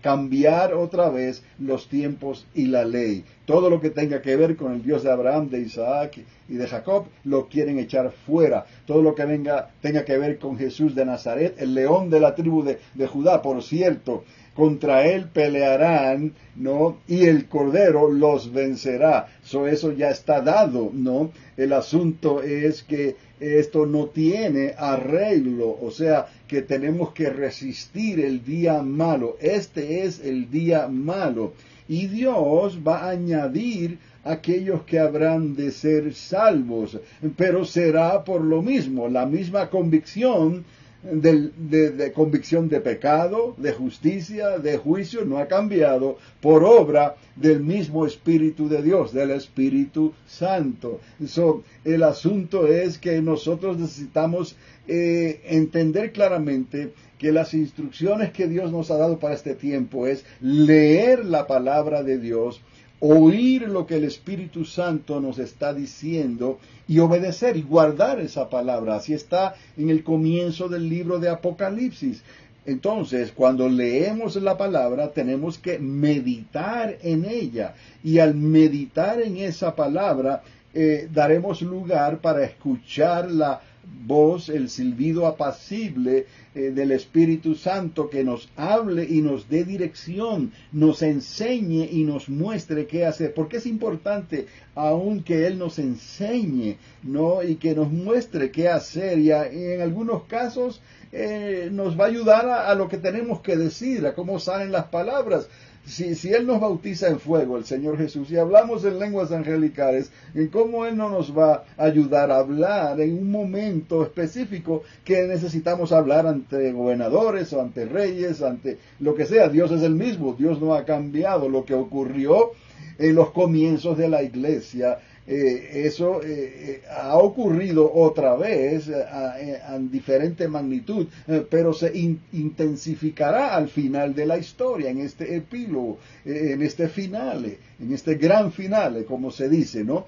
cambiar otra vez los tiempos y la ley. Todo lo que tenga que ver con el Dios de Abraham, de Isaac y de Jacob, lo quieren echar fuera. Todo lo que venga, tenga que ver con Jesús de Nazaret, el león de la tribu de, de Judá, por cierto, contra él pelearán, ¿no? Y el Cordero los vencerá. So, eso ya está dado, ¿no? El asunto es que esto no tiene arreglo, o sea, que tenemos que resistir el día malo. Este es el día malo. Y Dios va a añadir aquellos que habrán de ser salvos, pero será por lo mismo, la misma convicción. De, de, de convicción de pecado, de justicia, de juicio, no ha cambiado por obra del mismo Espíritu de Dios, del Espíritu Santo. So, el asunto es que nosotros necesitamos eh, entender claramente que las instrucciones que Dios nos ha dado para este tiempo es leer la palabra de Dios, oír lo que el Espíritu Santo nos está diciendo y obedecer y guardar esa palabra. Así está en el comienzo del libro de Apocalipsis. Entonces, cuando leemos la palabra, tenemos que meditar en ella. Y al meditar en esa palabra, eh, daremos lugar para escuchar la voz, el silbido apacible eh, del Espíritu Santo que nos hable y nos dé dirección, nos enseñe y nos muestre qué hacer. Porque es importante aún que Él nos enseñe, ¿no? Y que nos muestre qué hacer. Y, a, y en algunos casos eh, nos va a ayudar a, a lo que tenemos que decir, a cómo salen las palabras. Si, si Él nos bautiza en fuego, el Señor Jesús, y hablamos en lenguas angelicales, en cómo Él no nos va a ayudar a hablar en un momento específico que necesitamos hablar ante gobernadores o ante reyes, ante lo que sea. Dios es el mismo, Dios no ha cambiado. Lo que ocurrió en los comienzos de la iglesia, eh, eso eh, eh, ha ocurrido otra vez eh, a, a, a diferente magnitud, eh, pero se in, intensificará al final de la historia, en este epílogo, eh, en este finale, en este gran finale, como se dice, ¿no?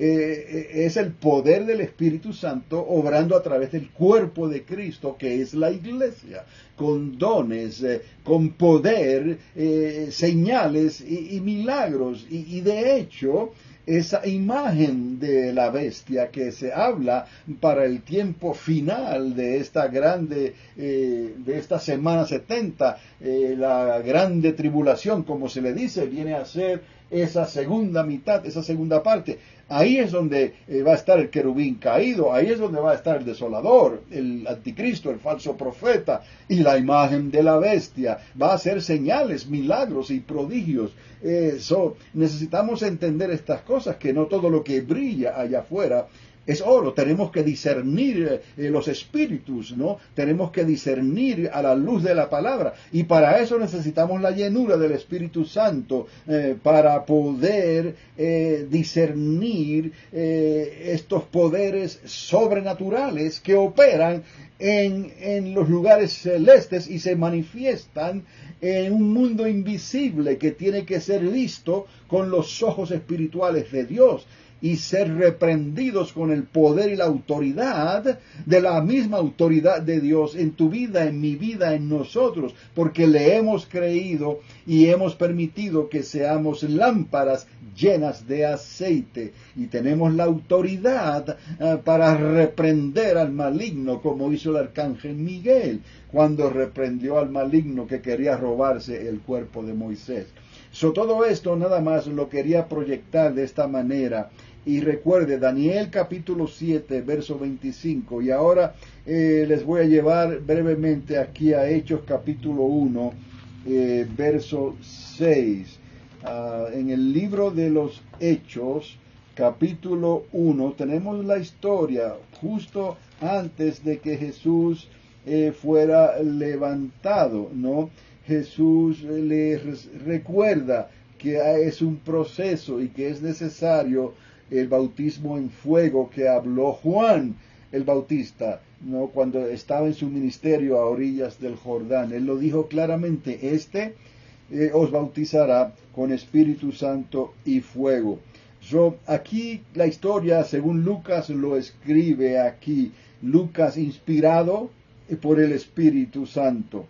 Eh, es el poder del Espíritu Santo obrando a través del cuerpo de Cristo, que es la iglesia, con dones, eh, con poder, eh, señales y, y milagros, y, y de hecho, esa imagen de la bestia que se habla para el tiempo final de esta grande, eh, de esta semana setenta, eh, la grande tribulación, como se le dice, viene a ser esa segunda mitad, esa segunda parte. Ahí es donde eh, va a estar el querubín caído, ahí es donde va a estar el desolador, el anticristo, el falso profeta, y la imagen de la bestia. Va a hacer señales, milagros y prodigios. Eh, so, necesitamos entender estas cosas, que no todo lo que brilla allá afuera es oro. Tenemos que discernir eh, los espíritus, ¿no? Tenemos que discernir a la luz de la palabra. Y para eso necesitamos la llenura del Espíritu Santo, eh, para poder eh, discernir eh, estos poderes sobrenaturales que operan en, en los lugares celestes y se manifiestan en un mundo invisible que tiene que ser visto con los ojos espirituales de Dios y ser reprendidos con el poder y la autoridad de la misma autoridad de Dios en tu vida, en mi vida, en nosotros, porque le hemos creído y hemos permitido que seamos lámparas llenas de aceite y tenemos la autoridad uh, para reprender al maligno, como hizo el arcángel Miguel cuando reprendió al maligno que quería robarse el cuerpo de Moisés. So, todo esto nada más lo quería proyectar de esta manera. Y recuerde, Daniel capítulo siete, verso veinticinco. Y ahora eh, les voy a llevar brevemente aquí a Hechos capítulo uno, eh, verso seis. Uh, en el libro de los Hechos, capítulo uno, tenemos la historia justo antes de que Jesús eh, fuera levantado, ¿no? Jesús les recuerda que es un proceso y que es necesario el bautismo en fuego que habló Juan el Bautista, ¿no? Cuando estaba en su ministerio a orillas del Jordán. Él lo dijo claramente: este eh, os bautizará con Espíritu Santo y fuego. So, aquí la historia, según Lucas lo escribe aquí, Lucas inspirado por el Espíritu Santo.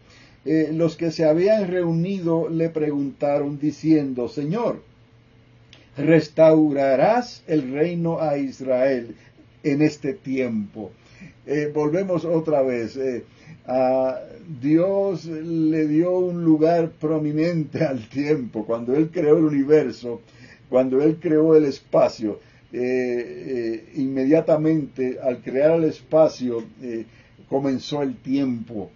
eh, los que se habían reunido le preguntaron diciendo, Señor, ¿restaurarás el reino a Israel en este tiempo? Eh, volvemos otra vez. Eh, a Dios le dio un lugar prominente al tiempo. Cuando Él creó el universo, cuando Él creó el espacio, eh, eh, inmediatamente al crear el espacio eh, comenzó el tiempo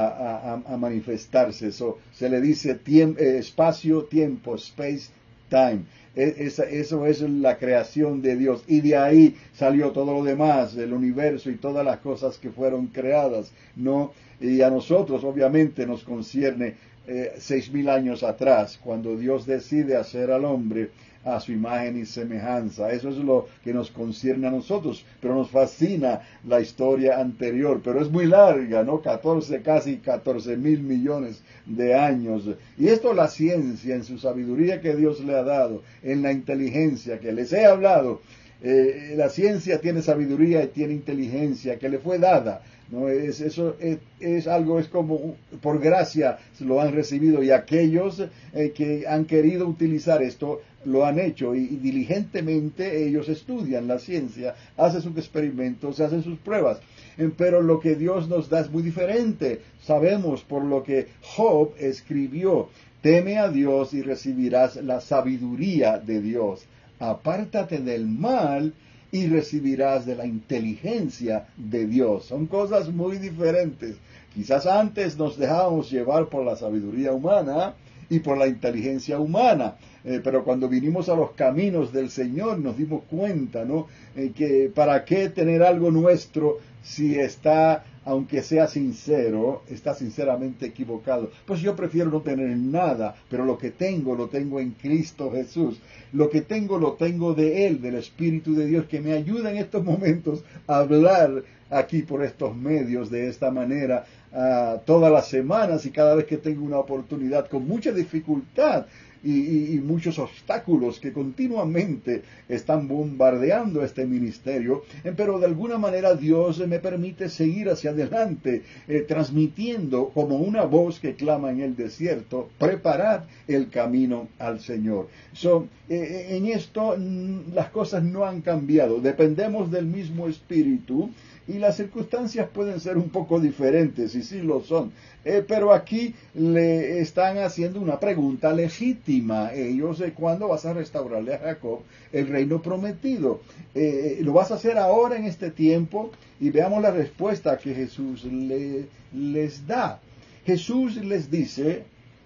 a, a, a manifestarse. Eso se le dice tiempo, eh, espacio, tiempo, space, time. Esa, eso es la creación de Dios, y de ahí salió todo lo demás, el universo y todas las cosas que fueron creadas, ¿no? Y a nosotros obviamente nos concierne eh, seis mil años atrás, cuando Dios decide hacer al hombre a su imagen y semejanza. Eso es lo que nos concierne a nosotros, pero nos fascina la historia anterior, pero es muy larga, ¿no? catorce, casi catorce mil millones de años. Y esto la ciencia, en su sabiduría que Dios le ha dado, en la inteligencia que les he hablado, eh, la ciencia tiene sabiduría y tiene inteligencia que le fue dada. No es eso es, es algo, es como por gracia lo han recibido, y aquellos eh, que han querido utilizar esto lo han hecho, y, y diligentemente ellos estudian la ciencia, hacen sus experimentos, hacen sus pruebas. Eh, pero lo que Dios nos da es muy diferente. Sabemos por lo que Job escribió: teme a Dios y recibirás la sabiduría de Dios. Apártate del mal y recibirás de la inteligencia de Dios. Son cosas muy diferentes. Quizás antes nos dejábamos llevar por la sabiduría humana y por la inteligencia humana, eh, pero cuando vinimos a los caminos del Señor nos dimos cuenta, ¿no? Eh, que para qué tener algo nuestro si está, aunque sea sincero, está sinceramente equivocado. Pues yo prefiero no tener nada, pero lo que tengo, lo tengo en Cristo Jesús. Lo que tengo, lo tengo de Él, del Espíritu de Dios, que me ayuda en estos momentos a hablar aquí por estos medios de esta manera, uh, todas las semanas y cada vez que tengo una oportunidad, con mucha dificultad y, y, y muchos obstáculos que continuamente están bombardeando este ministerio, eh, pero de alguna manera Dios me permite seguir hacia adelante, eh, transmitiendo como una voz que clama en el desierto: preparad el camino al Señor. So, eh, en esto mm, las cosas no han cambiado, dependemos del mismo Espíritu, y las circunstancias pueden ser un poco diferentes, y sí lo son. Eh, pero aquí le están haciendo una pregunta legítima. Ellos, eh, ¿cuándo vas a restaurarle a Jacob el reino prometido? Eh, ¿Lo vas a hacer ahora en este tiempo? Y veamos la respuesta que Jesús le, les da. Jesús les dice: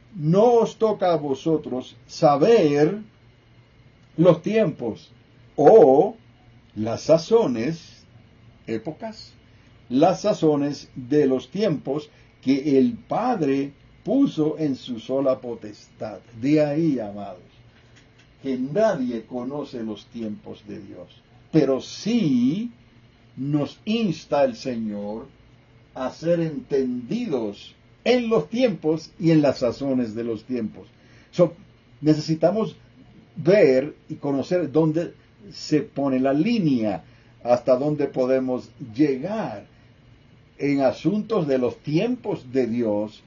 no os toca a vosotros saber los tiempos o las sazones, épocas, las sazones de los tiempos que el Padre puso en su sola potestad. De ahí, amados, que nadie conoce los tiempos de Dios, pero sí nos insta el Señor a ser entendidos en los tiempos y en las sazones de los tiempos. So, necesitamos ver y conocer dónde se pone la línea, hasta dónde podemos llegar en asuntos de los tiempos de Dios.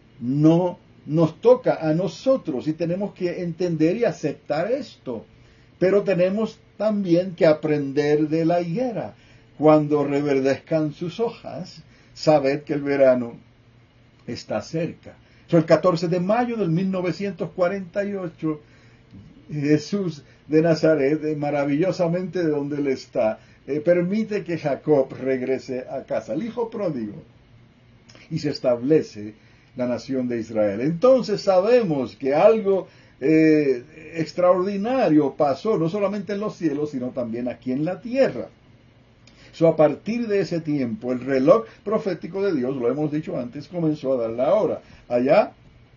No nos toca a nosotros, y tenemos que entender y aceptar esto, pero tenemos también que aprender de la higuera. Cuando reverdezcan sus hojas, saber que el verano está cerca. So, el catorce de mayo del mil novecientos cuarenta y ocho, Jesús de Nazaret, maravillosamente de donde él está, eh, permite que Jacob regrese a casa, el hijo pródigo, y se establece la nación de Israel. Entonces sabemos que algo eh, extraordinario pasó, no solamente en los cielos, sino también aquí en la tierra. So, a partir de ese tiempo, el reloj profético de Dios, lo hemos dicho antes, comenzó a dar la hora. Allá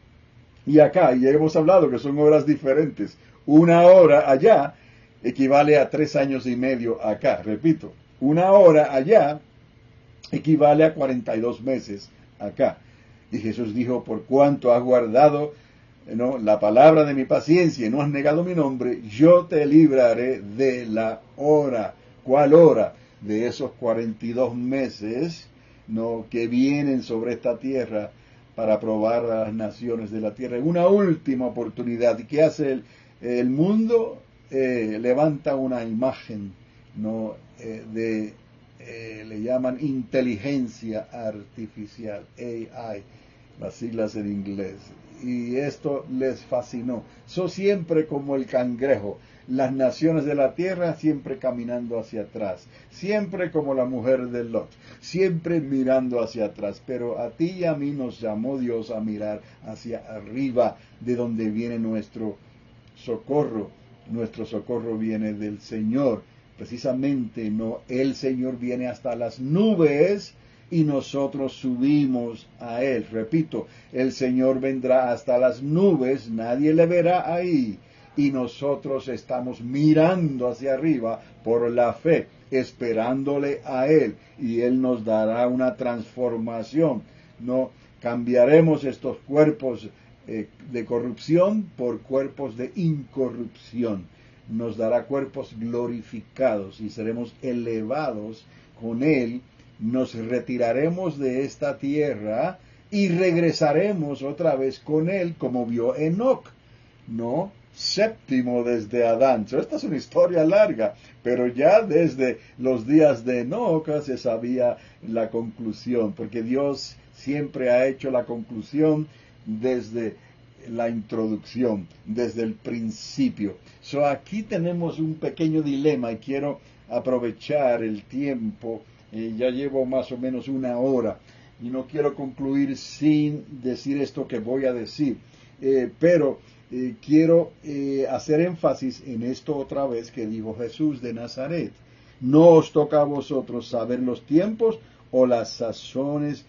y acá, y ya hemos hablado que son horas diferentes. Una hora allá equivale a tres años y medio acá. Repito, una hora allá equivale a cuarenta y dos meses acá. Y Jesús dijo: por cuanto has guardado, ¿no?, la palabra de mi paciencia y no has negado mi nombre, yo te libraré de la hora. ¿Cuál hora? De esos cuarenta y dos meses, ¿no?, que vienen sobre esta tierra para probar a las naciones de la tierra. Una última oportunidad. ¿Y qué hace el, el mundo? Eh, levanta una imagen, ¿no? Eh, de, eh, le llaman inteligencia artificial, A I, las siglas en inglés. Y esto les fascinó. So siempre como el cangrejo, las naciones de la tierra siempre caminando hacia atrás, siempre como la mujer de Lot, siempre mirando hacia atrás. Pero a ti y a mí nos llamó Dios a mirar hacia arriba, de donde viene nuestro socorro. Nuestro socorro viene del Señor. Precisamente, no, el Señor viene hasta las nubes y nosotros subimos a Él. Repito, el Señor vendrá hasta las nubes, nadie le verá ahí. Y nosotros estamos mirando hacia arriba por la fe, esperándole a Él. Y Él nos dará una transformación. No cambiaremos estos cuerpos eh, de corrupción por cuerpos de incorrupción. Nos dará cuerpos glorificados y seremos elevados con Él. Nos retiraremos de esta tierra y regresaremos otra vez con Él, como vio Enoc, ¿no? Séptimo desde Adán. So, esta es una historia larga, pero ya desde los días de Enoc se sabía la conclusión, porque Dios siempre ha hecho la conclusión desde la introducción, desde el principio. So, aquí tenemos un pequeño dilema y quiero aprovechar el tiempo. Eh, ya llevo más o menos una hora y no quiero concluir sin decir esto que voy a decir, eh, pero eh, quiero eh, hacer énfasis en esto otra vez que dijo Jesús de Nazaret. No os toca a vosotros saber los tiempos o las sazones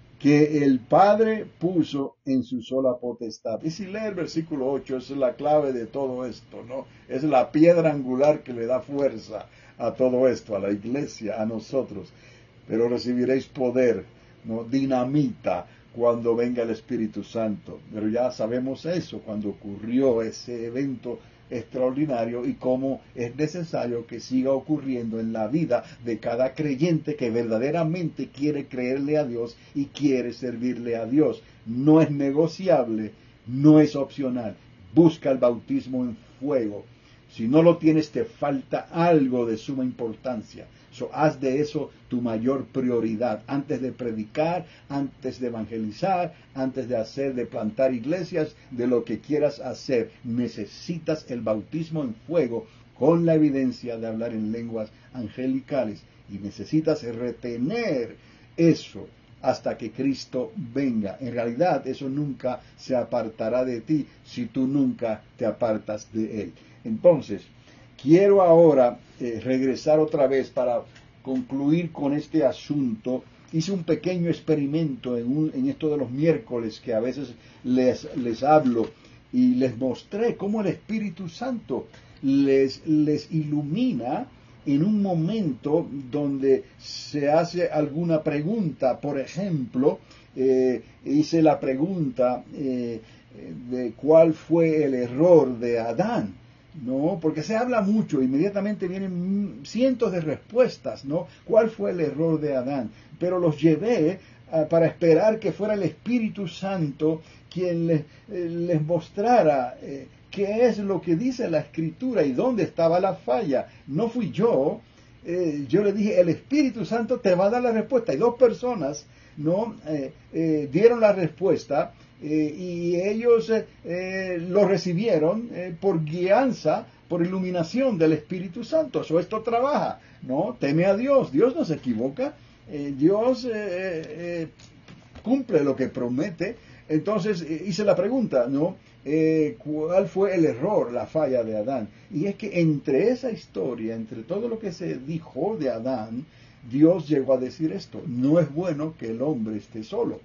que el Padre puso en su sola potestad. Y si lee el versículo ocho, esa es la clave de todo esto, ¿no? Es la piedra angular que le da fuerza a todo esto, a la iglesia, a nosotros. Pero recibiréis poder, ¿no? Dinamita cuando venga el Espíritu Santo. Pero ya sabemos eso, cuando ocurrió ese evento extraordinario y cómo es necesario que siga ocurriendo en la vida de cada creyente que verdaderamente quiere creerle a Dios y quiere servirle a Dios. No es negociable, no es opcional. Busca el bautismo en fuego. Si no lo tienes, te falta algo de suma importancia. So, haz de eso tu mayor prioridad. Antes de predicar, antes de evangelizar, antes de hacer, de plantar iglesias, de lo que quieras hacer, necesitas el bautismo en fuego con la evidencia de hablar en lenguas angelicales. Y necesitas retener eso hasta que Cristo venga. En realidad, eso nunca se apartará de ti si tú nunca te apartas de Él. Entonces, quiero ahora eh, regresar otra vez para concluir con este asunto. Hice un pequeño experimento en, un, en esto de los miércoles que a veces les, les hablo y les mostré cómo el Espíritu Santo les, les ilumina en un momento donde se hace alguna pregunta. Por ejemplo, eh, hice la pregunta eh, de cuál fue el error de Adán. No, porque se habla mucho, inmediatamente vienen cientos de respuestas, ¿no? ¿Cuál fue el error de Adán? Pero los llevé uh, para esperar que fuera el Espíritu Santo quien les, eh, les mostrara eh, qué es lo que dice la Escritura y dónde estaba la falla. No fui yo, eh, yo le dije, el Espíritu Santo te va a dar la respuesta. Y dos personas, ¿no? Eh, eh, dieron la respuesta. Eh, y ellos eh, eh, lo recibieron eh, por guianza, por iluminación del Espíritu Santo. So, esto trabaja, ¿no? Teme a Dios. Dios no se equivoca. Eh, Dios eh, eh, cumple lo que promete. Entonces eh, hice la pregunta, ¿no? Eh, ¿Cuál fue el error, la falla de Adán? Y es que entre esa historia, entre todo lo que se dijo de Adán, Dios llegó a decir esto: no es bueno que el hombre esté solo.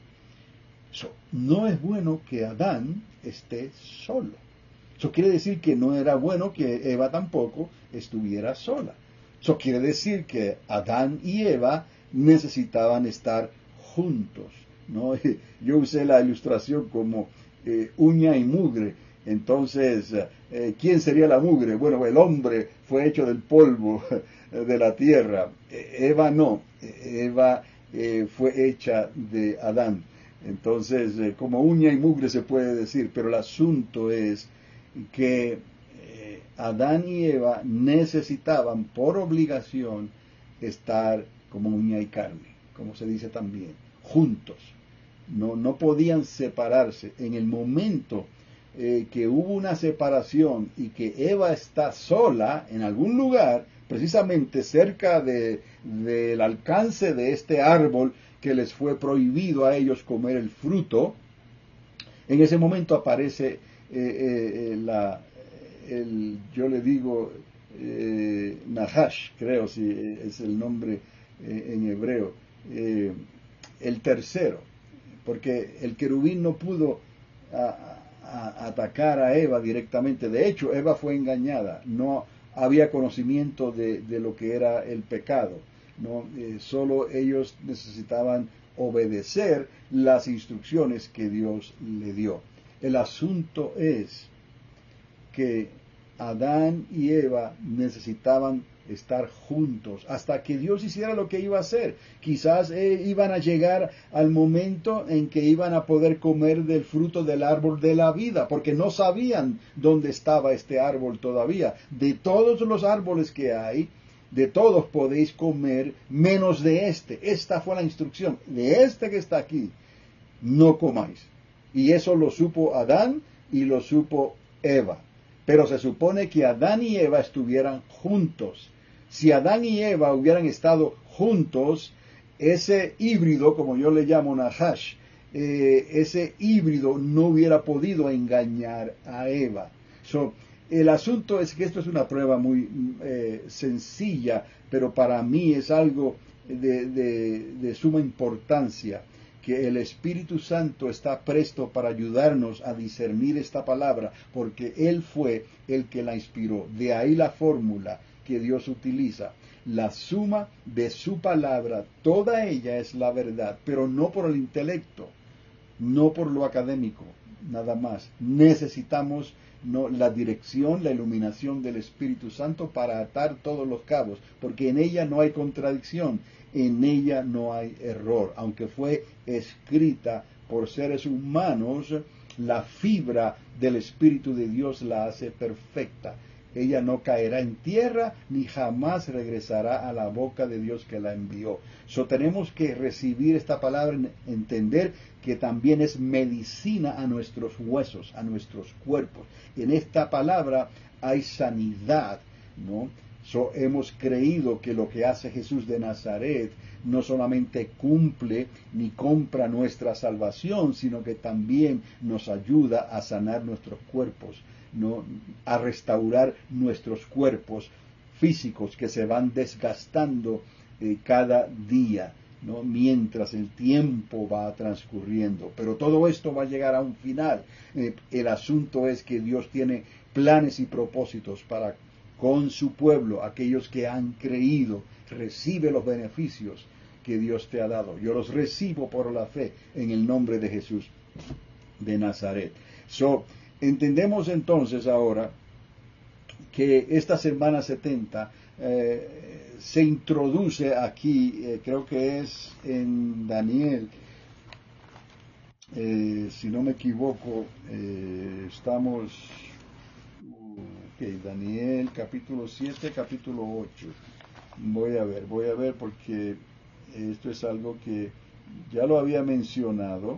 So, no es bueno que Adán esté solo. Eso quiere decir que no era bueno que Eva tampoco estuviera sola. Eso quiere decir que Adán y Eva necesitaban estar juntos, ¿no? Yo usé la ilustración como eh, uña y mugre. Entonces, eh, ¿quién sería la mugre? Bueno, el hombre fue hecho del polvo de la tierra. Eva no. Eva eh, fue hecha de Adán. Entonces, eh, como uña y mugre se puede decir, pero el asunto es que eh, Adán y Eva necesitaban por obligación estar como uña y carne, como se dice también, juntos. No, no podían separarse. En el momento eh, que hubo una separación y que Eva está sola en algún lugar, precisamente cerca de, del alcance de este árbol que les fue prohibido a ellos comer el fruto, en ese momento aparece eh, eh, la, el, yo le digo, eh, Nahash, creo si es el nombre eh, en hebreo, eh, el tercero, porque el querubín no pudo a, a, atacar a Eva directamente. De hecho, Eva fue engañada, no había conocimiento de, de lo que era el pecado, ¿no? Eh, solo ellos necesitaban obedecer las instrucciones que Dios le dio. El asunto es que Adán y Eva necesitaban estar juntos hasta que Dios hiciera lo que iba a hacer. Quizás eh, iban a llegar al momento en que iban a poder comer del fruto del árbol de la vida, porque no sabían dónde estaba este árbol todavía. De todos los árboles que hay, de todos podéis comer, menos de este. Esta fue la instrucción. De este que está aquí, no comáis. Y eso lo supo Adán y lo supo Eva. Pero se supone que Adán y Eva estuvieran juntos. Si Adán y Eva hubieran estado juntos, ese híbrido, como yo le llamo Nahash, eh, ese híbrido no hubiera podido engañar a Eva. So, el asunto es que esto es una prueba muy eh, sencilla, pero para mí es algo de, de, de suma importancia, que el Espíritu Santo está presto para ayudarnos a discernir esta palabra, porque Él fue el que la inspiró. De ahí la fórmula que Dios utiliza. La suma de su palabra, toda ella es la verdad, pero no por el intelecto, no por lo académico, nada más. Necesitamos no, la dirección, la iluminación del Espíritu Santo para atar todos los cabos, porque en ella no hay contradicción, en ella no hay error. Aunque fue escrita por seres humanos, la fibra del Espíritu de Dios la hace perfecta. Ella no caerá en tierra ni jamás regresará a la boca de Dios que la envió. So tenemos que recibir esta palabra, entender que también es medicina a nuestros huesos, a nuestros cuerpos. En esta palabra hay sanidad, ¿no? So, hemos creído que lo que hace Jesús de Nazaret no solamente cumple ni compra nuestra salvación, sino que también nos ayuda a sanar nuestros cuerpos, ¿no? A restaurar nuestros cuerpos físicos que se van desgastando eh, cada día, ¿no? Mientras el tiempo va transcurriendo. Pero todo esto va a llegar a un final. Eh, el asunto es que Dios tiene planes y propósitos para con su pueblo, aquellos que han creído. Recibe los beneficios que Dios te ha dado. Yo los recibo por la fe en el nombre de Jesús de Nazaret. So, entendemos entonces ahora que esta semana setenta eh, se introduce aquí, eh, creo que es en Daniel, eh, si no me equivoco, eh, estamos, ok, Daniel capítulo siete, capítulo ocho. Voy a ver, voy a ver porque esto es algo que ya lo había mencionado.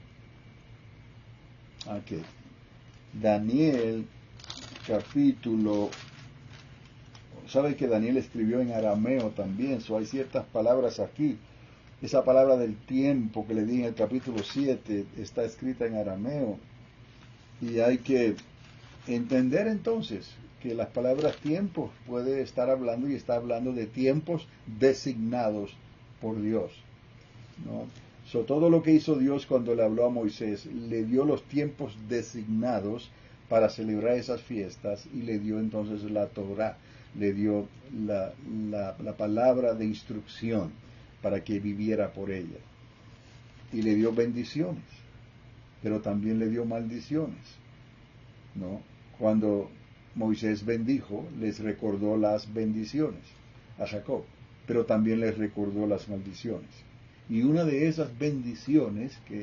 Ok. Daniel capítulo, sabe que Daniel escribió en arameo también, so hay ciertas palabras aquí. Esa palabra del tiempo que le di en el capítulo siete está escrita en arameo. Y hay que entender entonces que las palabras tiempos puede estar hablando y está hablando de tiempos designados por Dios, ¿no? So, todo lo que hizo Dios cuando le habló a Moisés, le dio los tiempos designados para celebrar esas fiestas y le dio entonces la Torah, le dio la, la, la palabra de instrucción para que viviera por ella. Y le dio bendiciones, pero también le dio maldiciones, ¿no? Cuando Moisés bendijo, les recordó las bendiciones a Jacob, pero también les recordó las maldiciones. Y una de esas bendiciones que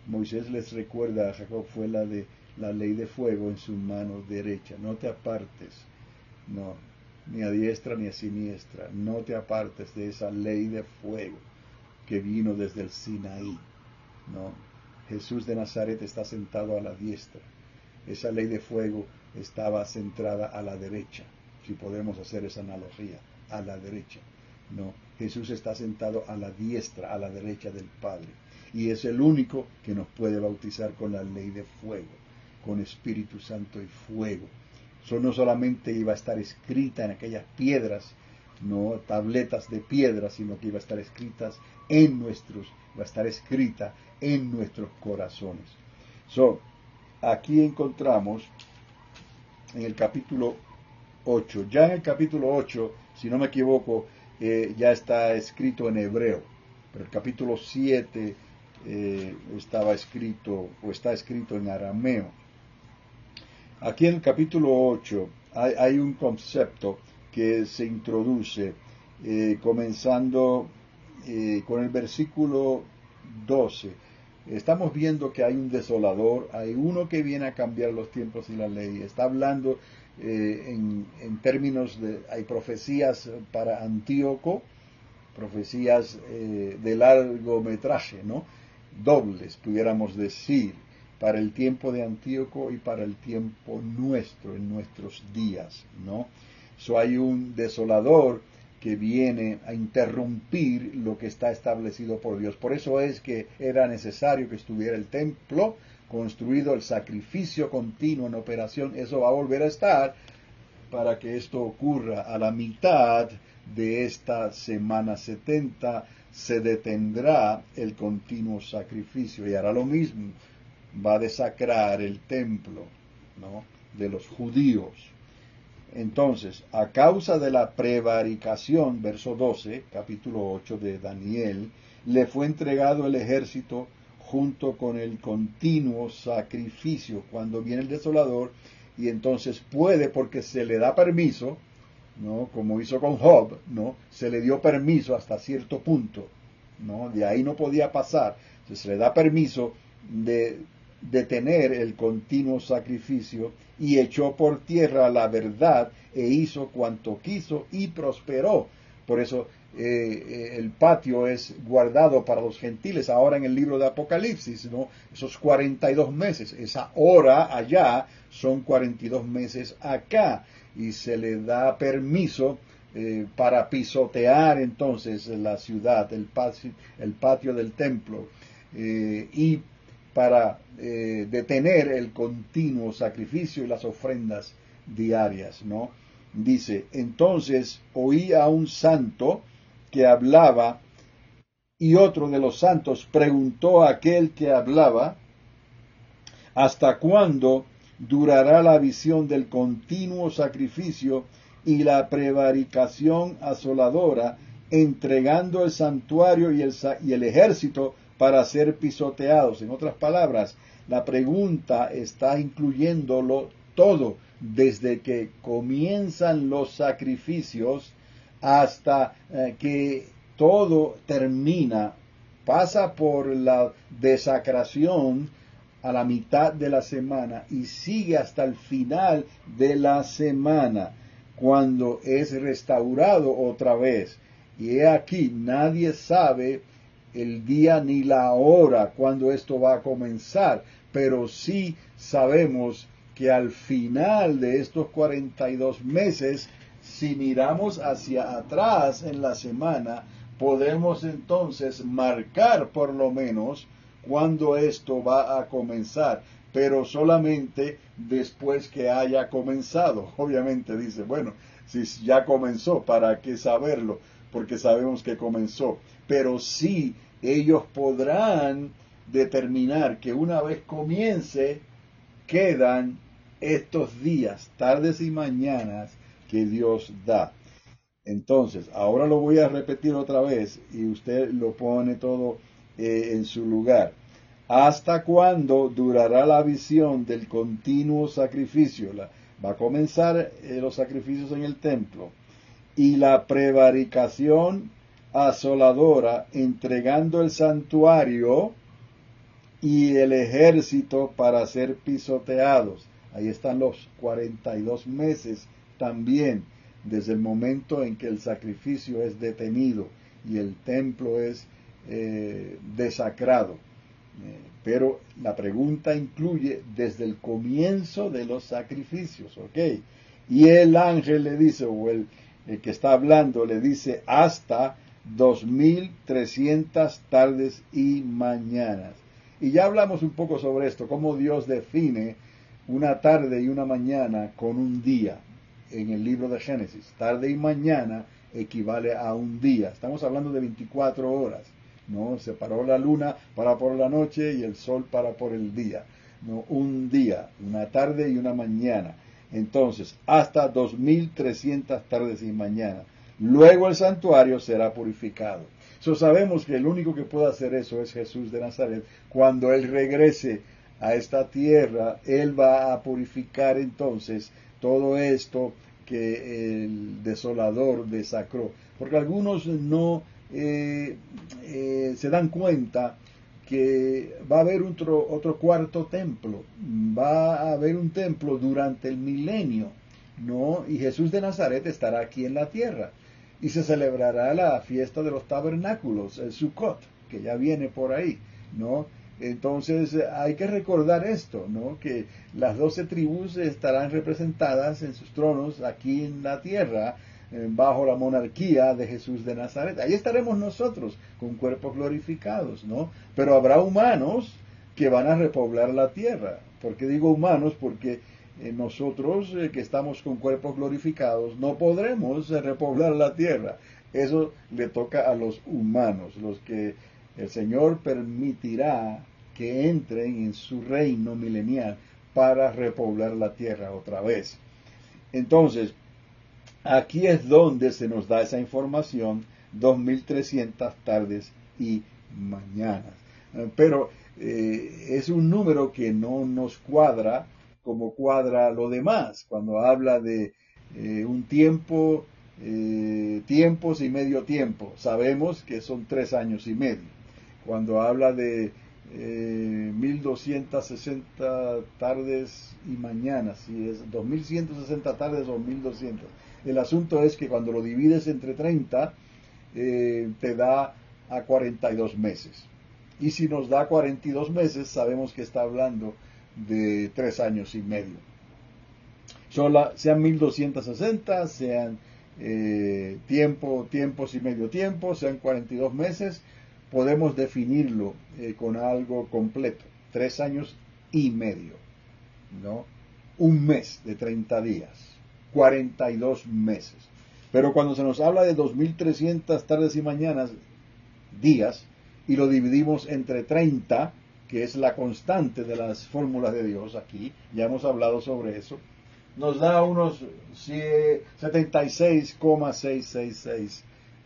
Moisés les recuerda a Jacob fue la de la ley de fuego en su mano derecha. No te apartes, no, ni a diestra ni a siniestra, no te apartes de esa ley de fuego que vino desde el Sinaí. No, Jesús de Nazaret está sentado a la diestra. Esa ley de fuego estaba centrada a la derecha, si podemos hacer esa analogía, a la derecha. No, Jesús está sentado a la diestra, a la derecha del Padre. Y es el único que nos puede bautizar con la ley de fuego, con Espíritu Santo y fuego. Eso no solamente iba a estar escrita en aquellas piedras, no tabletas de piedra, sino que iba a estar escritas en nuestros, va a estar escrita en nuestros corazones. So, aquí encontramos en el capítulo ocho, ya en el capítulo ocho, si no me equivoco, eh, ya está escrito en hebreo, pero el capítulo siete eh, estaba escrito, o está escrito en arameo. Aquí en el capítulo ocho hay, hay un concepto que se introduce, eh, comenzando eh, con el versículo doce. Estamos viendo que hay un desolador, hay uno que viene a cambiar los tiempos y la ley. Está hablando eh, en, en términos de, hay profecías para Antíoco, profecías eh, de largometraje, ¿no? Dobles, pudiéramos decir, para el tiempo de Antíoco y para el tiempo nuestro, en nuestros días, ¿no? So, hay un desolador que viene a interrumpir lo que está establecido por Dios. Por eso es que era necesario que estuviera el templo construido, el sacrificio continuo en operación. Eso va a volver a estar para que esto ocurra. A la mitad de esta semana setenta se detendrá el continuo sacrificio y hará lo mismo. Va a desacrar el templo, ¿no?, de los judíos. Entonces, a causa de la prevaricación, verso doce, capítulo ocho de Daniel, le fue entregado el ejército junto con el continuo sacrificio. Cuando viene el desolador, y entonces puede, porque se le da permiso, ¿no?, como hizo con Job, ¿no?, se le dio permiso hasta cierto punto, ¿no?, de ahí no podía pasar. Entonces se le da permiso de detener el continuo sacrificio y echó por tierra la verdad e hizo cuanto quiso y prosperó. Por eso eh, el patio es guardado para los gentiles ahora en el libro de Apocalipsis, ¿no? Esos cuarenta y dos meses, esa hora allá son cuarenta y dos meses acá, y se le da permiso eh, para pisotear entonces la ciudad, el patio, el patio del templo, eh, y para eh, detener el continuo sacrificio y las ofrendas diarias, ¿no? Dice, entonces oí a un santo que hablaba, y otro de los santos preguntó a aquel que hablaba, ¿hasta cuándo durará la visión del continuo sacrificio y la prevaricación asoladora, entregando el santuario y el, y el ejército para ser pisoteados? En otras palabras, la pregunta está incluyéndolo todo, desde que comienzan los sacrificios hasta eh, que todo termina, pasa por la desacración a la mitad de la semana y sigue hasta el final de la semana, cuando es restaurado otra vez. Y he aquí, nadie sabe el día ni la hora cuando esto va a comenzar, pero sí sabemos que al final de estos cuarenta y dos meses, si miramos hacia atrás en la semana, podemos entonces marcar por lo menos cuándo esto va a comenzar, pero solamente después que haya comenzado. Obviamente dice, bueno, si ya comenzó, ¿para qué saberlo? Porque sabemos que comenzó, pero sí ellos podrán determinar que una vez comience, quedan estos días, tardes y mañanas que Dios da. Entonces, ahora lo voy a repetir otra vez y usted lo pone todo eh, en su lugar. ¿Hasta cuándo durará la visión del continuo sacrificio? La, va a comenzar eh, los sacrificios en el templo. Y la prevaricación asoladora, entregando el santuario y el ejército para ser pisoteados. Ahí están los cuarenta y dos meses también, desde el momento en que el sacrificio es detenido y el templo es eh, desacrado. Eh, pero la pregunta incluye desde el comienzo de los sacrificios, ¿ok? Y el ángel le dice, o el, el que está hablando le dice, hasta dos mil trescientas tardes y mañanas. Y ya hablamos un poco sobre esto, cómo Dios define una tarde y una mañana con un día en el libro de Génesis. Tarde y mañana equivale a un día. Estamos hablando de veinticuatro horas, ¿no? Separó la luna para por la noche y el sol para por el día, ¿no? Un día, una tarde y una mañana. Entonces, hasta dos mil trescientas tardes y mañanas. Luego el santuario será purificado. So, sabemos que el único que puede hacer eso es Jesús de Nazaret. Cuando Él regrese a esta tierra, Él va a purificar entonces todo esto que el desolador desacró. Porque algunos no eh, eh, se dan cuenta que va a haber otro, otro cuarto templo, va a haber un templo durante el milenio, ¿no? Y Jesús de Nazaret estará aquí en la tierra. Y se celebrará la fiesta de los tabernáculos, el Sukkot, que ya viene por ahí, ¿no? Entonces hay que recordar esto, ¿no? Que las doce tribus estarán representadas en sus tronos aquí en la tierra, eh, bajo la monarquía de Jesús de Nazaret. Ahí estaremos nosotros con cuerpos glorificados, ¿no? Pero habrá humanos que van a repoblar la tierra. ¿Por qué digo humanos? Porque Eh, nosotros eh, que estamos con cuerpos glorificados no podremos eh, repoblar la tierra. Eso le toca a los humanos, los que el Señor permitirá que entren en su reino milenial para repoblar la tierra otra vez. Entonces, aquí es donde se nos da esa información, dos mil trescientas tardes y mañanas. Eh, pero eh, es un número que no nos cuadra como cuadra lo demás, cuando habla de eh, un tiempo, eh, tiempos y medio tiempo. Sabemos que son tres años y medio. Cuando habla de eh, mil doscientas sesenta tardes y mañanas, si es dos mil ciento sesenta tardes o mil doscientas. El asunto es que cuando lo divides entre treinta, eh, te da a cuarenta y dos meses. Y si nos da cuarenta y dos meses, sabemos que está hablando de tres años y medio. Sola, sean mil doscientos sesenta, sean eh, tiempo, tiempos y medio tiempo, sean cuarenta y dos meses, podemos definirlo eh, con algo completo. Tres años y medio, ¿no? Un mes de treinta días, cuarenta y dos meses. Pero cuando se nos habla de dos mil trescientas tardes y mañanas, días, y lo dividimos entre treinta, que es la constante de las fórmulas de Dios aquí, ya hemos hablado sobre eso, nos da unos setenta y seis coma seiscientos sesenta y seis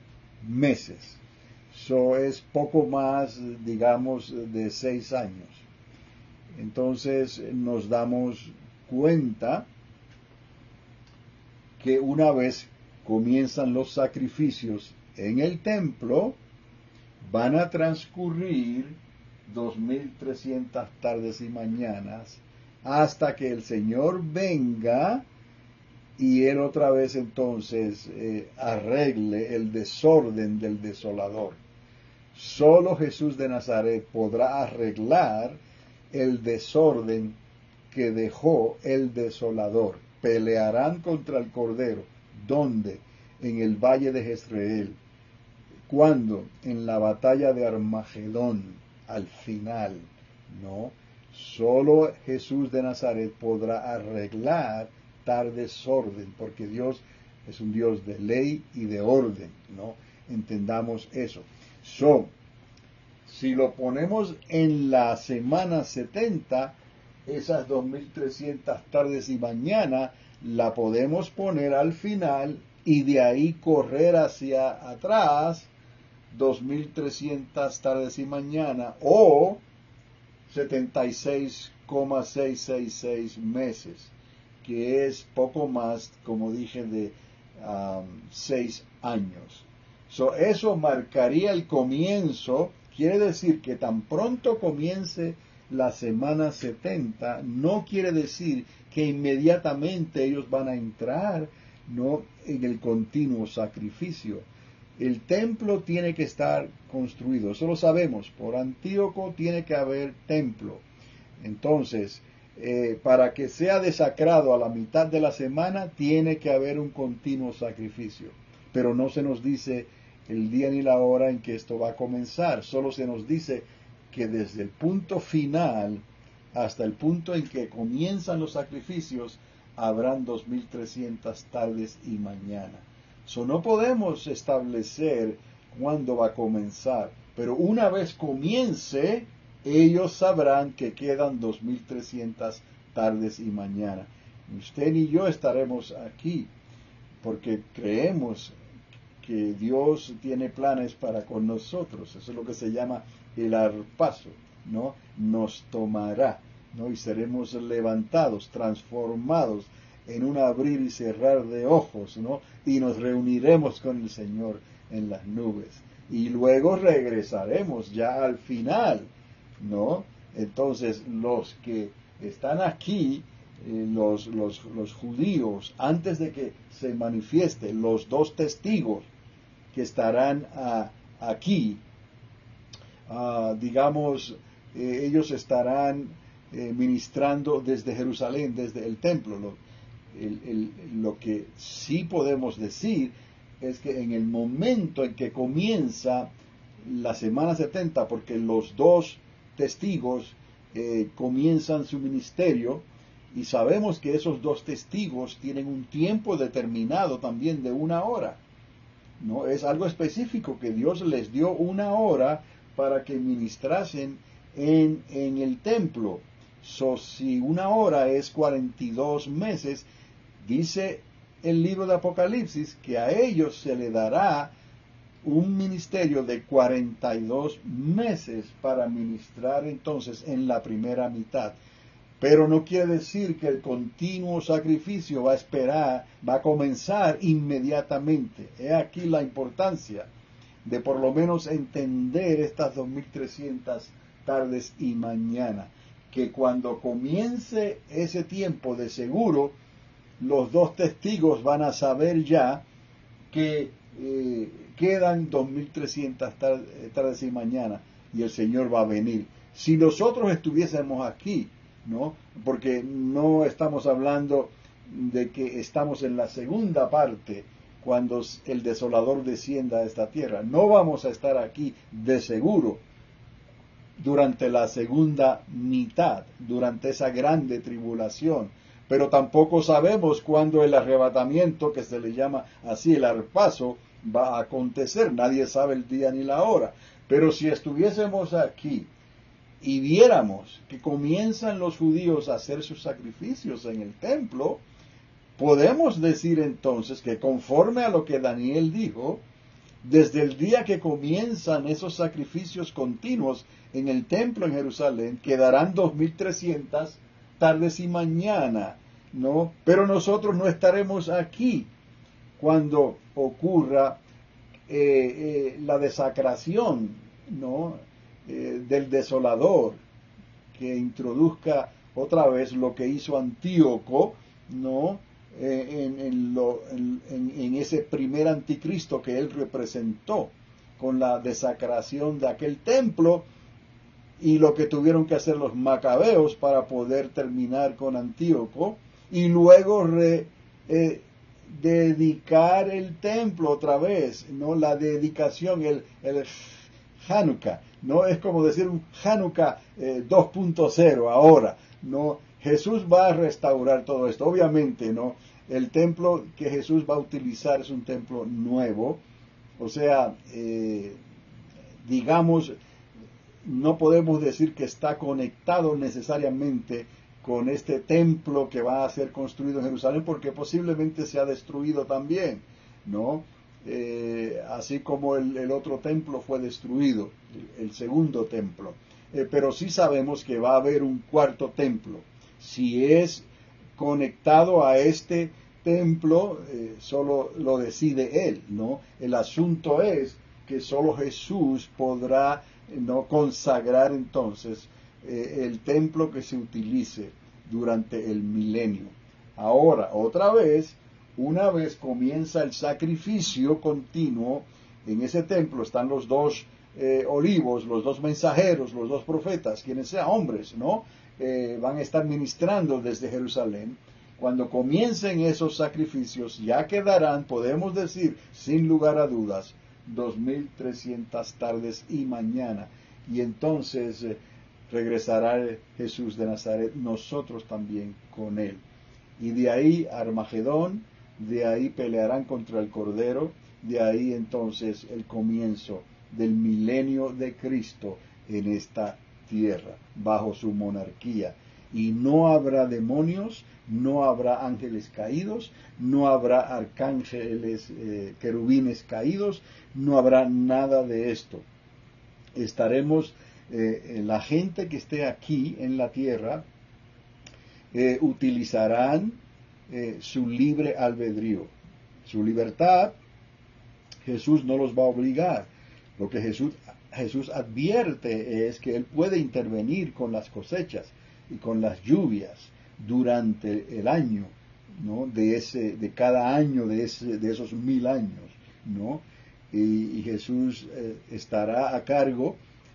meses. Eso es poco más, digamos, de seis años. Entonces nos damos cuenta que una vez comienzan los sacrificios en el templo, van a transcurrir dos mil trescientas tardes y mañanas hasta que el Señor venga y Él otra vez entonces eh, arregle el desorden del desolador. Solo Jesús de Nazaret podrá arreglar el desorden que dejó el desolador. Pelearán contra el Cordero. ¿Dónde? En el valle de Jezreel. ¿Cuándo? En la batalla de Armagedón. Al final, ¿no? Solo Jesús de Nazaret podrá arreglar tal desorden, porque Dios es un Dios de ley y de orden, ¿no? Entendamos eso. So, si lo ponemos en la semana setenta, esas dos mil trescientas tardes y mañana la podemos poner al final y de ahí correr hacia atrás dos mil trescientas tardes y mañana o setenta y seis coma seiscientos sesenta y seis meses, que es poco más, como dije, de um, seis años. So, eso marcaría el comienzo, quiere decir que tan pronto comience la semana setenta, no quiere decir que inmediatamente ellos van a entrar, no, en el continuo sacrificio. El templo tiene que estar construido, eso lo sabemos, por Antíoco tiene que haber templo. Entonces, eh, para que sea desacrado a la mitad de la semana, tiene que haber un continuo sacrificio. Pero no se nos dice el día ni la hora en que esto va a comenzar, solo se nos dice que desde el punto final hasta el punto en que comienzan los sacrificios, habrán dos mil trescientas tardes y mañana. So, no podemos establecer cuándo va a comenzar, pero una vez comience, ellos sabrán que quedan dos mil trescientas tardes y mañana. Usted y yo estaremos aquí, porque creemos que Dios tiene planes para con nosotros. Eso es lo que se llama el arpazo, ¿no? Nos tomará, ¿no? Y seremos levantados, transformados en un abrir y cerrar de ojos, ¿no? Y nos reuniremos con el Señor en las nubes. Y luego regresaremos ya al final, ¿no? Entonces, los que están aquí, eh, los, los, los judíos, antes de que se manifieste, los dos testigos que estarán uh, aquí, uh, digamos, eh, ellos estarán eh, ministrando desde Jerusalén, desde el templo. Lo, el, el, lo que sí podemos decir es que en el momento en que comienza la semana setenta, porque los dos testigos eh, comienzan su ministerio, y sabemos que esos dos testigos tienen un tiempo determinado también de una hora. No es algo específico que Dios les dio una hora para que ministrasen en, en el templo. So, si una hora es cuarenta y dos meses, dice el libro de Apocalipsis que a ellos se le dará un ministerio de cuarenta y dos meses para ministrar entonces en la primera mitad. Pero no quiere decir que el continuo sacrificio va a esperar, va a comenzar inmediatamente. He aquí la importancia de por lo menos entender estas dos mil trescientas tardes y mañana. Que cuando comience ese tiempo, de seguro, los dos testigos van a saber ya que eh, quedan dos mil trescientas tardes y mañana y el Señor va a venir. Si nosotros estuviésemos aquí, ¿no? Porque no estamos hablando de que estamos en la segunda parte cuando el desolador descienda a esta tierra. No vamos a estar aquí de seguro durante la segunda mitad, durante esa grande tribulación. Pero tampoco sabemos cuándo el arrebatamiento, que se le llama así el arpazo, va a acontecer. Nadie sabe el día ni la hora. Pero si estuviésemos aquí y viéramos que comienzan los judíos a hacer sus sacrificios en el templo, podemos decir entonces que conforme a lo que Daniel dijo, desde el día que comienzan esos sacrificios continuos en el templo en Jerusalén, quedarán dos mil trescientas tardes y mañana, ¿no? Pero nosotros no estaremos aquí cuando ocurra eh, eh, la desacración, ¿no? Eh, del desolador, que introduzca otra vez lo que hizo Antíoco, ¿no? Eh, en, en, lo, en, en ese primer anticristo que él representó, con la desacración de aquel templo, y lo que tuvieron que hacer los macabeos para poder terminar con Antíoco, y luego re, eh, dedicar el templo otra vez, ¿no? La dedicación, el, el Hanukkah, ¿no? Es como decir un Hanukkah eh, dos punto cero ahora, ¿no? Jesús va a restaurar todo esto. Obviamente, ¿no? El templo que Jesús va a utilizar es un templo nuevo, o sea, eh, digamos, no podemos decir que está conectado necesariamente con este templo que va a ser construido en Jerusalén, porque posiblemente se ha destruido también, ¿no? Eh, así como el, el otro templo fue destruido, el, el segundo templo. Eh, pero sí sabemos que va a haber un cuarto templo. Si es conectado a este templo, eh, solo lo decide él, ¿no? El asunto es que solo Jesús podrá, ¿no?, consagrar entonces eh, el templo que se utilice durante el milenio. Ahora, otra vez, una vez comienza el sacrificio continuo, en ese templo están los dos eh, olivos, los dos mensajeros, los dos profetas, quienes sean hombres, ¿no? Eh, van a estar ministrando desde Jerusalén. Cuando comiencen esos sacrificios, ya quedarán, podemos decir, sin lugar a dudas, dos mil trescientas tardes y mañana. Y entonces eh, regresará Jesús de Nazaret, nosotros también con él. Y de ahí Armagedón, de ahí pelearán contra el Cordero, de ahí entonces el comienzo del milenio de Cristo en esta tierra, bajo su monarquía. Y no habrá demonios, no habrá ángeles caídos, no habrá arcángeles, eh, querubines caídos, no habrá nada de esto. Estaremos, eh, la gente que esté aquí en la tierra, eh, utilizarán eh, su libre albedrío, su libertad. Jesús no los va a obligar. Lo que Jesús, Jesús advierte es que Él puede intervenir con las cosechas y con las lluvias durante el año, ¿no? De ese, de cada año de ese, de esos mil años, ¿no? Y, y Jesús eh, estará a cargo,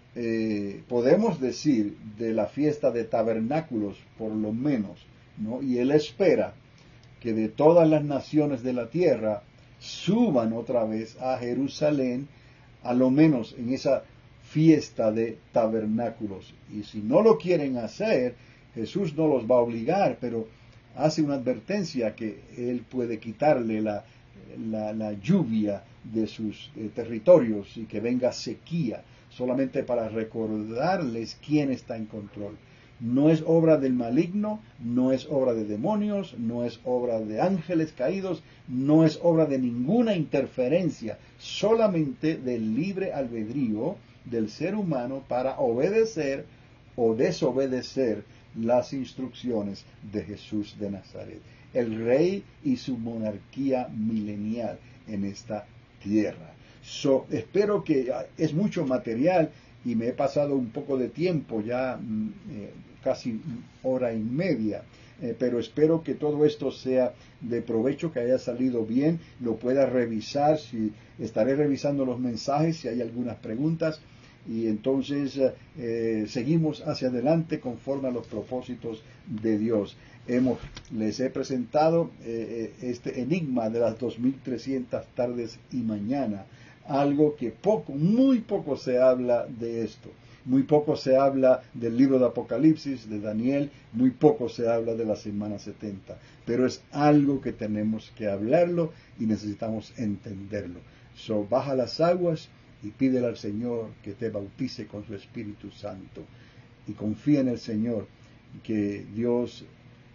eh, podemos decir, de la fiesta de tabernáculos, por lo menos, ¿no? Y Él espera que de todas las naciones de la tierra suban otra vez a Jerusalén, a lo menos en esa fiesta de tabernáculos. Y si no lo quieren hacer, Jesús no los va a obligar, pero hace una advertencia que Él puede quitarle la, la, la lluvia de sus eh, territorios y que venga sequía, solamente para recordarles quién está en control. No es obra del maligno, no es obra de demonios, no es obra de ángeles caídos, no es obra de ninguna interferencia, solamente del libre albedrío del ser humano para obedecer o desobedecer las instrucciones de Jesús de Nazaret, el Rey y su monarquía milenial en esta tierra. So, espero que es mucho material y me he pasado un poco de tiempo, ya eh, casi hora y media, eh, pero espero que todo esto sea de provecho, que haya salido bien, lo pueda revisar, si estaré revisando los mensajes, si hay algunas preguntas, y entonces eh, seguimos hacia adelante conforme a los propósitos de Dios. Hemos, les he presentado eh, este enigma de las dos mil trescientas tardes y mañana, algo que poco, muy poco se habla de esto. Muy poco se habla del libro de Apocalipsis, de Daniel, muy poco se habla de la semana setenta, pero es algo que tenemos que hablarlo y necesitamos entenderlo. So, baja las aguas y pídele al Señor que te bautice con su Espíritu Santo. Y confía en el Señor, que Dios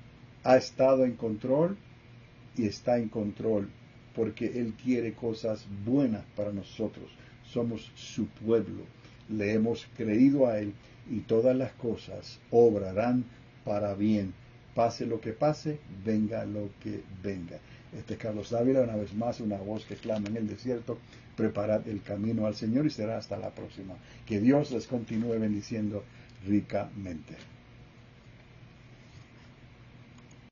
ha estado en control y está en control, porque Él quiere cosas buenas para nosotros. Somos su pueblo, le hemos creído a Él y todas las cosas obrarán para bien. Pase lo que pase, venga lo que venga. Este es Carlos Dávila, una vez más, una voz que clama en el desierto. Preparad el camino al Señor y será hasta la próxima. Que Dios les continúe bendiciendo ricamente.